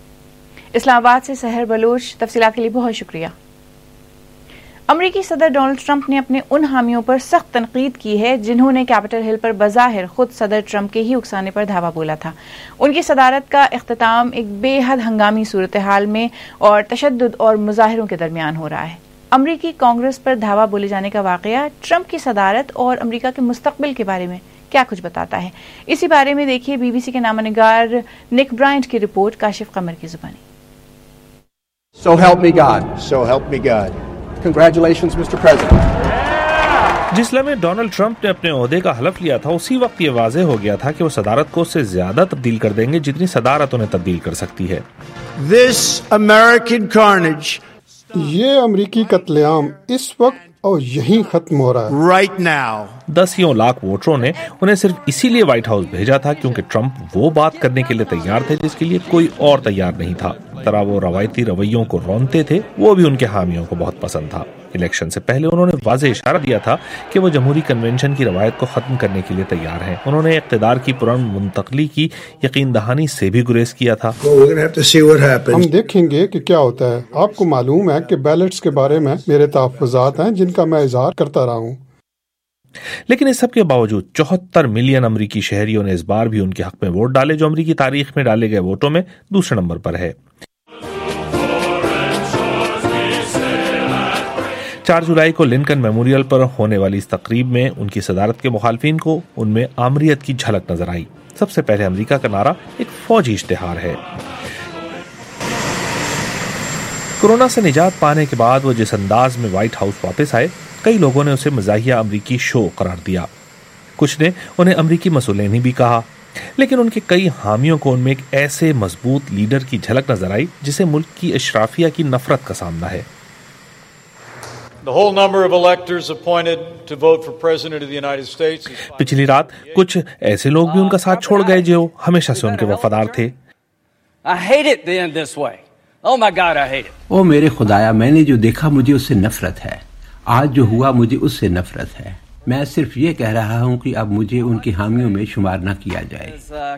اسلام آباد سے سحر بلوچ، تفصیلات کے لیے بہت شکریہ. امریکی صدر ڈونلڈ ٹرمپ نے اپنے ان حامیوں پر سخت تنقید کی ہے جنہوں نے کیپٹل ہل پر بظاہر خود صدر ٹرمپ کے ہی اکسانے پر دھاوا بولا تھا. ان کی صدارت کا اختتام ایک بے حد ہنگامی صورتحال میں اور تشدد اور مظاہروں کے درمیان ہو رہا ہے. امریکی کانگریس پر دھاوا بولے جانے کا واقعہ ٹرمپ کی صدارت اور امریکہ کے مستقبل کے بارے میں کیا کچھ بتاتا ہے؟ اسی بارے میں دیکھیے BBC کے نامہ نگار نک برائنٹ کی رپورٹ کاشف قمر کی زبانی. So help me God. So help me God. Congratulations, Mr. President. جس لمحے ڈونلڈ ٹرمپ نے اپنے عہدے کا حلف لیا تھا اسی وقت یہ واضح ہو گیا تھا کہ وہ صدارت کو اس سے زیادہ تبدیل کر دیں گے جتنی صدارت انہیں تبدیل کر سکتی ہے. This American carnage. یہ امریکی قتل عام اس وقت اور یہیں ختم ہو رہا ہے. Right now. 10 لاکھ ووٹروں نے انہیں صرف اسی لیے وائٹ ہاؤس بھیجا تھا کیونکہ ٹرمپ وہ بات کرنے کے لیے تیار تھے جس کے لیے کوئی اور تیار نہیں تھا. طرح وہ روایتی رویوں کو رونتے تھے وہ بھی ان کے حامیوں کو بہت پسند تھا. الیکشن سے پہلے انہوں نے واضح اشارہ دیا تھا کہ وہ جمہوری کنونشن کی روایت کو ختم کرنے کے لیے تیار ہیں. انہوں نے اقتدار کی پرامن منتقلی کی یقین دہانی سے بھی گریز کیا تھا. ہم دیکھیں گے کہ کیا ہوتا ہے. آپ کو معلوم ہے کہ بیلٹس کے بارے میں میرے تحفظات ہیں جن کا میں اظہار کرتا رہا ہوں. لیکن اس سب کے باوجود 74 ملین امریکی شہریوں نے اس بار بھی ان کے حق میں ووٹ ڈالے جو امریکی تاریخ میں ڈالے گئے ووٹوں میں دوسرے نمبر پر ہے. 4 جولائی کو لنکن میموریل پر ہونے والی اس تقریب میں ان کی صدارت کے مخالفین کو ان میں آمریت کی جھلک نظر آئی. سب سے پہلے امریکہ کا نعرہ ایک فوجی اشتہار ہے. کورونا سے نجات پانے کے بعد وہ جس انداز میں وائٹ ہاؤس واپس آئے کئی لوگوں نے اسے مزاحیہ امریکی شو قرار دیا. کچھ نے انہیں امریکی مسولینی بھی کہا. لیکن ان کے کئی حامیوں کو ان میں ایک ایسے مضبوط لیڈر کی جھلک نظر آئی جسے ملک کی اشرافیہ کی نفرت کا سامنا ہے. پچھلی رات کچھ ایسے لوگ بھی ان کا ساتھ چھوڑ گئے جو ہمیشہ سے ان کے وفادار تھے. او میرے خدایا، میں نے جو دیکھا مجھے اس سے نفرت ہے. آج جو ہوا مجھے اس سے نفرت ہے. میں صرف یہ کہہ رہا ہوں کہ اب مجھے ان کی حامیوں میں شمار نہ کیا جائے.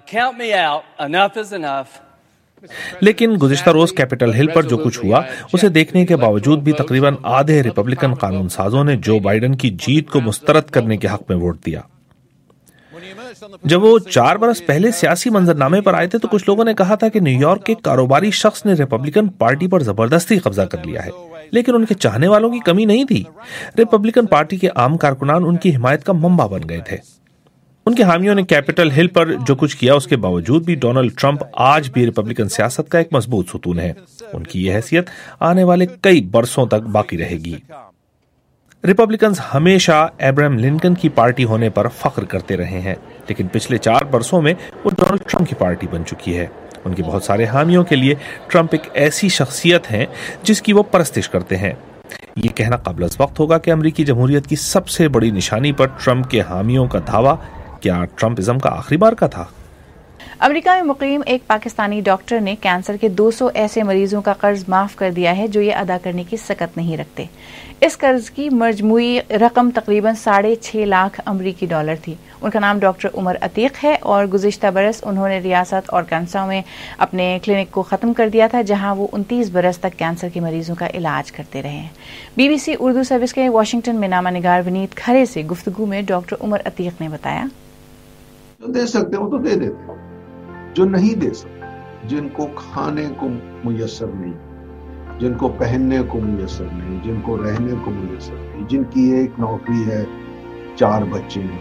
لیکن گزشتہ روز کیپٹل ہل پر جو کچھ ہوا اسے دیکھنے کے باوجود بھی تقریباً آدھے ریپبلکن قانون سازوں نے جو بائیڈن کی جیت کو مسترد کرنے کے حق میں ووٹ دیا. جب وہ 4 برس پہلے سیاسی منظرنامے پر آئے تھے تو کچھ لوگوں نے کہا تھا کہ نیو یارک کے کاروباری شخص نے ریپبلکن پارٹی پر زبردستی قبضہ کر لیا ہے، لیکن ان کے چاہنے والوں کی کمی نہیں تھی۔ ریپبلکن پارٹی کے عام کارکنان ان کی حمایت کا منبع بن گئے تھے۔ ان کے حامیوں نے کیپٹل ہل پر جو کچھ کیا اس کے باوجود بھی ڈونلڈ ٹرمپ آج بھی ریپبلکن سیاست کا ایک مضبوط ستون ہے۔ ان کی یہ حیثیت آنے والے کئی برسوں تک باقی رہے گی۔ ریپبلکنز ہمیشہ ابراہم لنکن کی پارٹی ہونے پر فخر کرتے رہے ہیں، لیکن پچھلے 4 برسوں میں وہ ڈونلڈ ٹرمپ کی پارٹی بن چکی ہے۔ ان کے بہت سارے حامیوں کے لیے ٹرمپ ایک ایسی شخصیت ہے جس کی وہ پرستش کرتے ہیں۔ یہ کہنا قابل وقت ہوگا کہ امریکی جمہوریت کی سب سے بڑی نشانی پر ٹرمپ کے حامیوں کا دعویٰ کیا ٹرمپزم کا آخری بار کا تھا؟ امریکہ میں مقیم ایک پاکستانی ڈاکٹر نے کینسر کے 200 ایسے مریضوں کا قرض معاف کر دیا ہے جو یہ ادا کرنے کی سکت نہیں رکھتے۔ اس قرض کی مجموعی رقم تقریباً 6.5 لاکھ امریکی ڈالر تھی۔ ان کا نام ڈاکٹر عمر عتیق ہے اور گزشتہ برس انہوں نے ریاست آرکانسا میں اپنے کلینک کو ختم کر دیا تھا جہاں وہ 29 برس تک کینسر کے مریضوں کا علاج کرتے رہے ہیں۔ BBC اردو سروس کے واشنگٹن میں نامہ نگار ونیت کھرے سے گفتگو میں ڈاکٹر عمر عتیق نے بتایا، جو دے سکتے ہیں وہ تو دے دیتے ہیں، جو نہیں دے سکتے، جن کو کھانے کو میسر نہیں، جن کو پہننے کو میسر نہیں، جن کو رہنے کو میسر نہیں، جن کی ایک نوکری ہے، 4 بچے ہیں،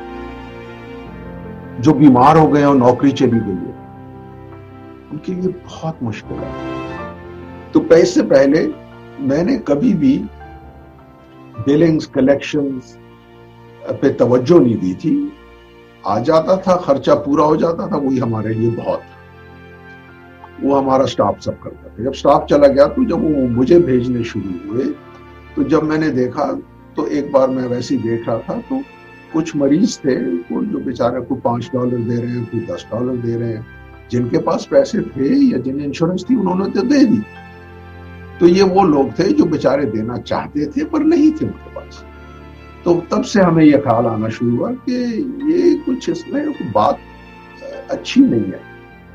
جو بیمار ہو گئے اور نوکری چلی گئی ہے، ان کے لیے بہت مشکل ہے۔ تو پیسے پہلے میں نے کبھی بھی بلنگز کلیکشنز پہ توجہ نہیں دی تھی، آ جاتا تھا، خرچہ پورا ہو جاتا تھا، وہی ہمارے لیے بہت تھا، وہ ہمارا سٹاف سب کرتا تھا۔ جب سٹاف چلا گیا تو جب وہ مجھے بھیجنے شروع ہوئے تو جب میں نے دیکھا تو ایک بار میں ویسے ہی دیکھ رہا تھا تو کچھ مریض تھے جو بیچارے کو $5 دے رہے ہیں، کوئی $10 دے رہے ہیں، جن کے پاس پیسے تھے یا جن انشورنس تھی انہوں نے تو دے دی۔ تو یہ وہ لوگ تھے جو بیچارے دینا چاہتے تھے پر نہیں تھے ان کے پاس۔ تو تب سے ہمیں یہ خیال آنا شروع ہوا کہ یہ کچھ اس میں بات اچھی نہیں ہے۔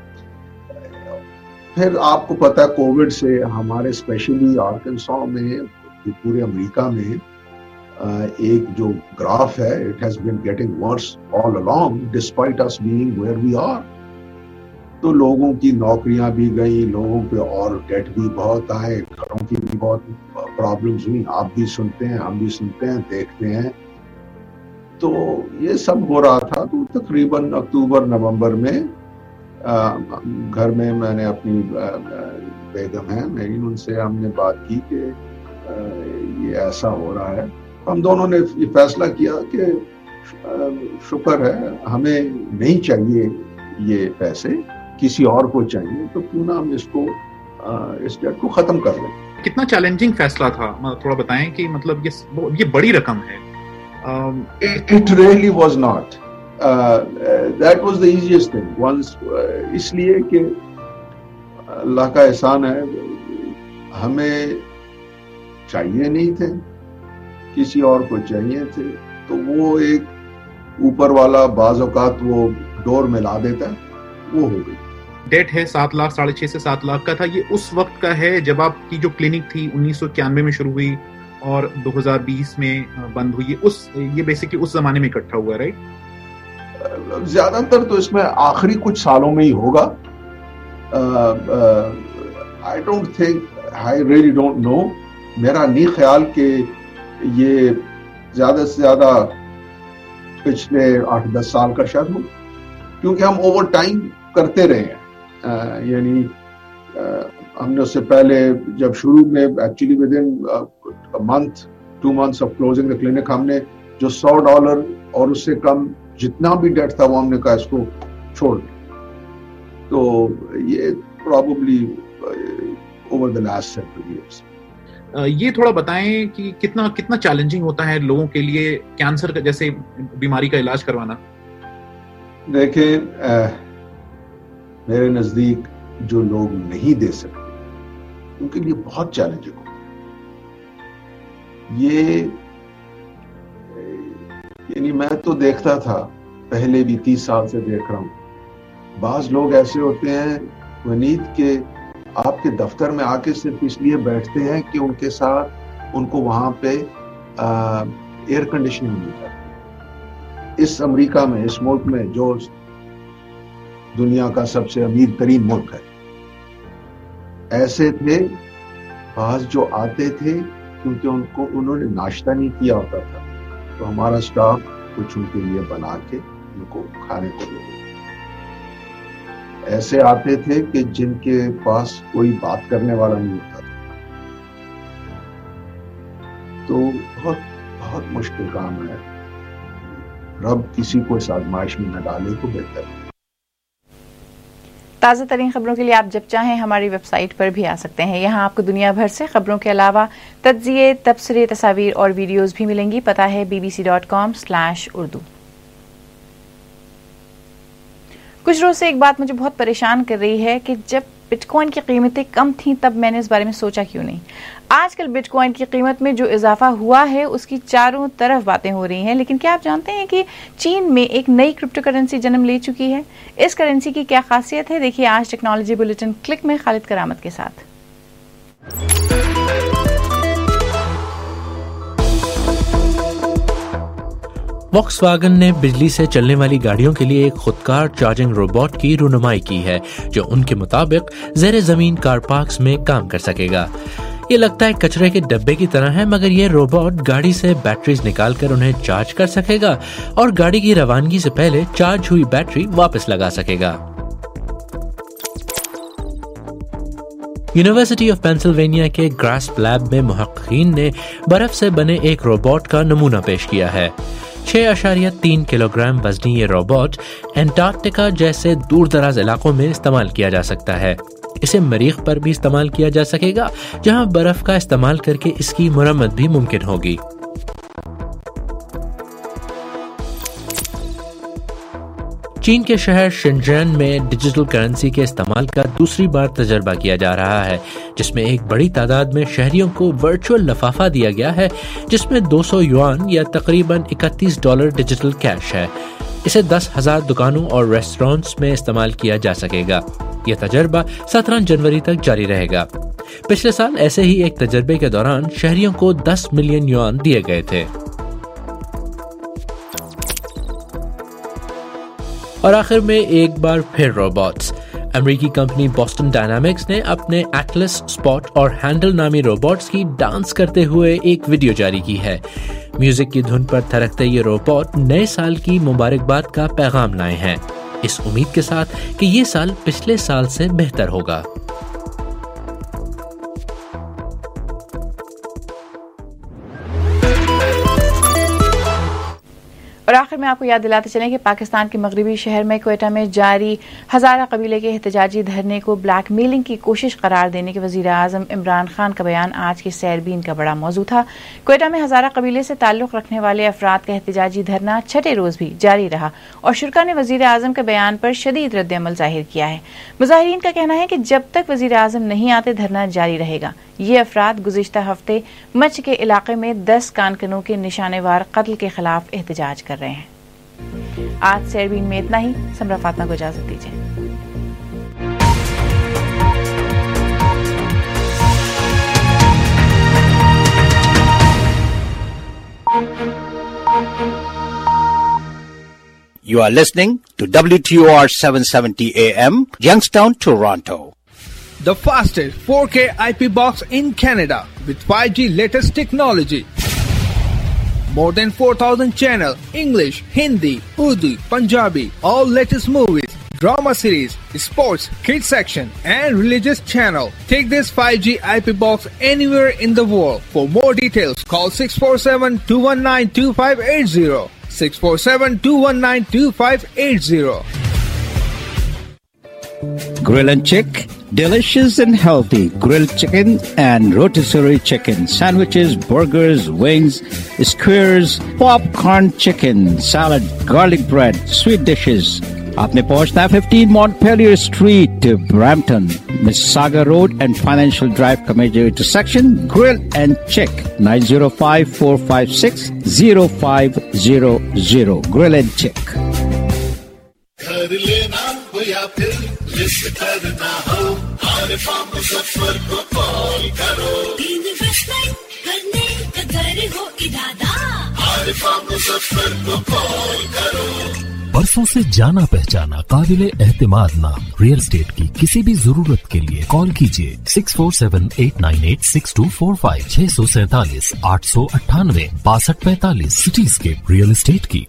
پھر آپ کو پتا ہے کووڈ سے ہمارے اسپیشلی آرکنسا میں، پورے امریکہ میں ایک جو گراف ہے، it has been getting worse all along despite us being where we are۔ تو لوگوں کی نوکریاں بھی گئیں، لوگوں پہ اور ڈیٹ بھی بہت آئے، گھروں کی بھی بہت پرابلمز ہوئی، آپ بھی سنتے ہیں، ہم بھی سنتے ہیں، دیکھتے ہیں۔ تو یہ سب ہو رہا تھا۔ تو تقریباً اکتوبر نومبر میں گھر میں نے اپنی بیگم ہے میری، ان سے ہم نے بات کی کہ یہ ایسا ہو رہا ہے۔ ہم دونوں نے یہ فیصلہ کیا کہ شکر ہے، ہمیں نہیں چاہیے یہ پیسے، کسی اور کو چاہیے، تو کیوں نہ ہم اس ڈیٹ کو ختم کر لیں۔ کتنا چیلنجنگ فیصلہ تھا، تھوڑا بتائیں کہ مطلب یہ بڑی رقم ہے۔ It really was not. That was the easiest thing. Once اس لیے کہ اللہ کا احسان ہے، ہمیں چاہیے نہیں تھے، کسی اور کو چاہیے تھے، تو وہ ایک اوپر والا بعض اوقات وہ ڈور ملا دیتا ہے، وہ ہو گئی۔ ڈیٹ ہے 7 لاکھ، 6.5 سے 7 لاکھ کا تھا۔ یہ اس وقت کا ہے جب آپ کی جو کلینک تھی 1991 میں شروع ہوئی اور 2020 میں بند ہوئی، یہ بیسکلی اس زمانے میں اکٹھا ہوا، رائٹ؟ زیادہ تر تو اس میں آخری کچھ سالوں میں ہی ہوگا۔ I don't think, I really don't know. میرا نہیں خیال کہ یہ زیادہ سے زیادہ پچھلے 8-10 سال کا شاید ہو، کیونکہ ہم اوور ٹائم کرتے رہے ہیں۔ یعنی ہم نے اس سے پہلے جب شروع میں actually within month 2 months of closing the clinic ہم نے جو $100 اور اس سے کم جتنا بھی ڈیٹ تھا وہ ہم نے کہا اس کو چھوڑ دیں۔ تو یہ probably over the last several years۔ یہ تھوڑا بتائیں کہ کتنا چیلنجنگ ہوتا ہے لوگوں کے لیے کینسر کا جیسے بیماری کا علاج کروانا؟ دیکھیں، میرے نزدیک جو لوگ نہیں دے سکتے ان کے لیے بہت چیلنجنگ ہوتا ہے۔ یعنی میں تو دیکھتا تھا پہلے بھی، 30 سال سے دیکھ رہا ہوں، بعض لوگ ایسے ہوتے ہیں ونید کہ آپ کے دفتر میں آ کے صرف اس لیے بیٹھتے ہیں کہ ان کے ساتھ ان کو وہاں پہ ایئر کنڈیشننگ مل جاتی ہے۔ اس امریکہ میں, اس ملک میں جو دنیا کا سب سے امیر ترین ملک ہے, ایسے تھے بعض جو آتے تھے کیونکہ انہوں نے ناشتہ نہیں کیا ہوتا تھا, تو ہمارا اسٹاف کچھ ان کے لیے بنا کے ان کو کھانے کو دے. ایسے آتے تھے کہ جن کے پاس کوئی بات کرنے والا نہیں ہوتا تھا. تو بہت بہت مشکل کام ہے. رب کسی کو اس آزمائش میں نہ ڈالے تو بہتر ہے. تازہ ترین خبروں کے لیے آپ جب چاہیں ہماری ویب سائٹ پر بھی آ سکتے ہیں. یہاں آپ کو دنیا بھر سے خبروں کے علاوہ تجزیے, تبصرے, تصاویر اور ویڈیوز بھی ملیں گی. پتہ ہے bbc.com/urdu. کچھ روز سے ایک بات مجھے بہت پریشان کر رہی ہے کہ جب بٹ کوائن کی قیمتیں کم تھیں تب میں نے اس بارے میں سوچا کیوں نہیں. آج کل بٹ کوائن کی قیمت میں جو اضافہ ہوا ہے اس کی چاروں طرف باتیں ہو رہی ہیں, لیکن کیا آپ جانتے ہیں کہ چین میں ایک نئی کرپٹو کرنسی جنم لے چکی ہے؟ اس کرنسی کی کیا خاصیت ہے, دیکھیے آج ٹیکنالوجی بلیٹن کلک میں خالد کرامت کے ساتھ. واکس واگن نے بجلی سے چلنے والی گاڑیوں کے لیے ایک خودکار چارجنگ روبوٹ کی رونمائی کی ہے جو ان کے مطابق زیر زمین کار پارکس میں کام کر سکے گا. یہ لگتا ہے کچرے کے ڈبے کی طرح ہے, مگر یہ روبوٹ گاڑی سے بیٹریز نکال کر انہیں چارج کر سکے گا اور گاڑی کی روانگی سے پہلے چارج ہوئی بیٹری واپس لگا سکے گا. یونیورسٹی آف پینسلوینیا کے گراسپ لیب میں محققین نے برف سے بنے ایک روبوٹ کا نمونہ پیش کیا ہے. 6.3 کلو گرام وزنی یہ روبوٹ انٹارکٹیکا جیسے دور دراز علاقوں میں استعمال کیا جا سکتا ہے. اسے مریخ پر بھی استعمال کیا جا سکے گا جہاں برف کا استعمال کر کے اس کی مرمت بھی ممکن ہوگی. چین کے شہر شنجین میں ڈیجیٹل کرنسی کے استعمال کا دوسری بار تجربہ کیا جا رہا ہے, جس میں ایک بڑی تعداد میں شہریوں کو ورچوئل لفافہ دیا گیا ہے جس میں 200 یوان یا تقریباً $31 ڈیجیٹل کیش ہے. اسے 10,000 دکانوں اور ریسٹورانٹس میں استعمال کیا جا سکے گا. یہ تجربہ 17 جنوری تک جاری رہے گا. پچھلے سال ایسے ہی ایک تجربے کے دوران شہریوں کو 10 ملین یوان دیے گئے تھے. اور آخر میں ایک بار پھر روبوٹس. امریکی کمپنی بوسٹن ڈائنامکس نے اپنے ایٹلس, اسپاٹ اور ہینڈل نامی روبوٹس کی ڈانس کرتے ہوئے ایک ویڈیو جاری کی ہے. میوزک کی دھن پر تھرکتے یہ روبوٹ نئے سال کی مبارکباد کا پیغام لائے ہیں, اس امید کے ساتھ کہ یہ سال پچھلے سال سے بہتر ہوگا. اور آخر میں آپ کو یاد دلاتے چلیں کہ پاکستان کے مغربی شہر میں کوئٹہ میں جاری ہزارہ قبیلے کے احتجاجی دھرنے کو بلیک میلنگ کی کوشش قرار دینے کے وزیر اعظم عمران خان کا بیان آج کی سیربین کا بڑا موضوع تھا. کوئٹہ میں ہزارہ قبیلے سے تعلق رکھنے والے افراد کا احتجاجی دھرنا چھٹے روز بھی جاری رہا اور شرکاء نے وزیر اعظم کے بیان پر شدید رد عمل ظاہر کیا ہے. مظاہرین کا کہنا ہے کہ جب تک وزیر اعظم نہیں آتے دھرنا جاری رہے گا. یہ افراد گزشتہ ہفتے مچ کے علاقے میں 10 کانکنوں کے نشانے وار قتل کے خلاف احتجاج کر رہے ہیں. آج سیربین میں اتنا ہی. سمرا فاطمہ کو اجازت دیجیے. You are listening to WTOR 770 AM, Youngstown, Toronto. The fastest 4K IP box in Canada with 5G latest technology. More than 4,000 channel, English, Hindi, Urdu, Punjabi, all latest movies, drama series, sports, kids section, and religious channel. Take this 5G IP box anywhere in the world. For more details, call 647-219-2580. 647-219-2580. Grill and Chick, delicious and healthy grilled chicken and rotisserie chicken, sandwiches, burgers, wings, skewers, popcorn chicken, salad, garlic bread, sweet dishes. آپ نے پہنچنا ہے 15 Montpelier Street, Brampton, Mississauga Road and Financial Drive کا major intersection. Grill and Chick, 905-456-0500. Grill and Chick. گھر لینا ہو یا پھر list کرنا ہو, عارفہ مظفر کو کال کرو. 3 فیصلے کرنے کا گھر ہو ارادہ, बरसों से जाना पहचाना काबिले एहतिमाद नाम रियल एस्टेट की किसी भी जरूरत के लिए कॉल कीजिए 6478986245 647-898 सिटीस्केप रियल एस्टेट की।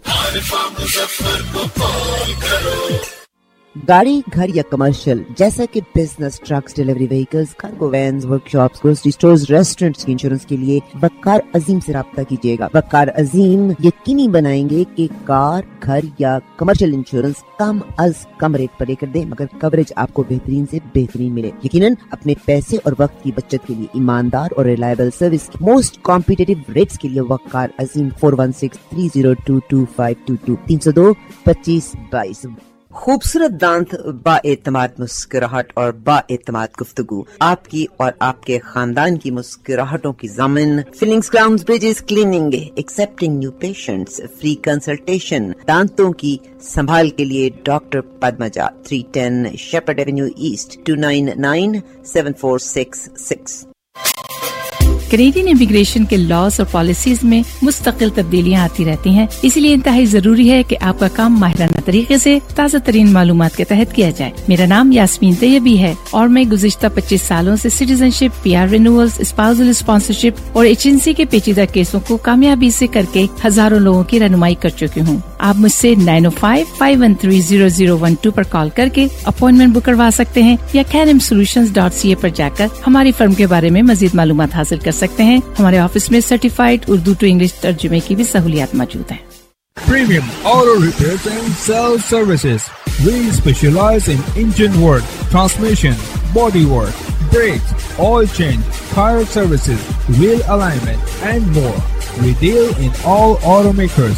गाड़ी, घर या कमर्शियल जैसा कि business, trucks, delivery vehicles, cargo vans, workshops, grocery stores, restaurants के इंश्योरेंस के लिए वक़ार अजीम से राब्ता कीजिएगा। वक़ार अजीम यकीनी बनाएंगे कि कार, घर या कमर्शियल इंश्योरेंस कम अज कम रेट पर लेकर दें, मगर कवरेज आपको बेहतरीन से बेहतरीन मिले। यकीनन अपने पैसे और वक्त की बचत के लिए ईमानदार और रिलायबल सर्विस की मोस्ट कॉम्पिटिटिव रेट्स के लिए वक़ार अजीम 4163022522 302-2522। खूबसूरत दांत, बाएतमाद मुस्कुराहट और बाएतमाद गुफ्तगू, आपकी और आपके खानदान की मुस्कुराहटों की ज़मीन। Fillings, crowns, bridges, cleaning, accepting new patients, free consultation. दांतों की संभाल के लिए doctor Padmaja, 310 Sheppard Avenue East, 29974666। Canadian immigration के लॉज और पॉलिसीज में मुस्तकिल तब्दीलियां आती रहती हैं, इसलिए इंतहाई जरूरी है कि आपका काम माहिराना तरीके से ताज़ा तरीन मालूमात के तहत किया जाए। मेरा नाम यास्मीन तैयबी है और मैं गुज़िश्ता 25 सालों से citizenship, PR renewals, spousal sponsorship और एजेंसी के पेचीदा केसों को कामयाबी से करके हजारों लोगों की रहनुमाई कर चुकी हूँ। आप मुझसे 905-513-0012 पर कॉल करके अपॉइंटमेंट बुक करवा सकते हैं या canimsolutions.ca पर जाकर हमारी फर्म के बारे में मजीद मालूमात हासिल कर सकते हैं। हमारे ऑफिस में सर्टिफाइड उर्दू टू इंग्लिश तर्जुमे की भी सहूलियात मौजूद हैं। Premium Auto Repairs and Sales Services. We specialize in engine work, transmission, body work, brakes, oil change, tire services, wheel alignment, and more. We deal in all automakers,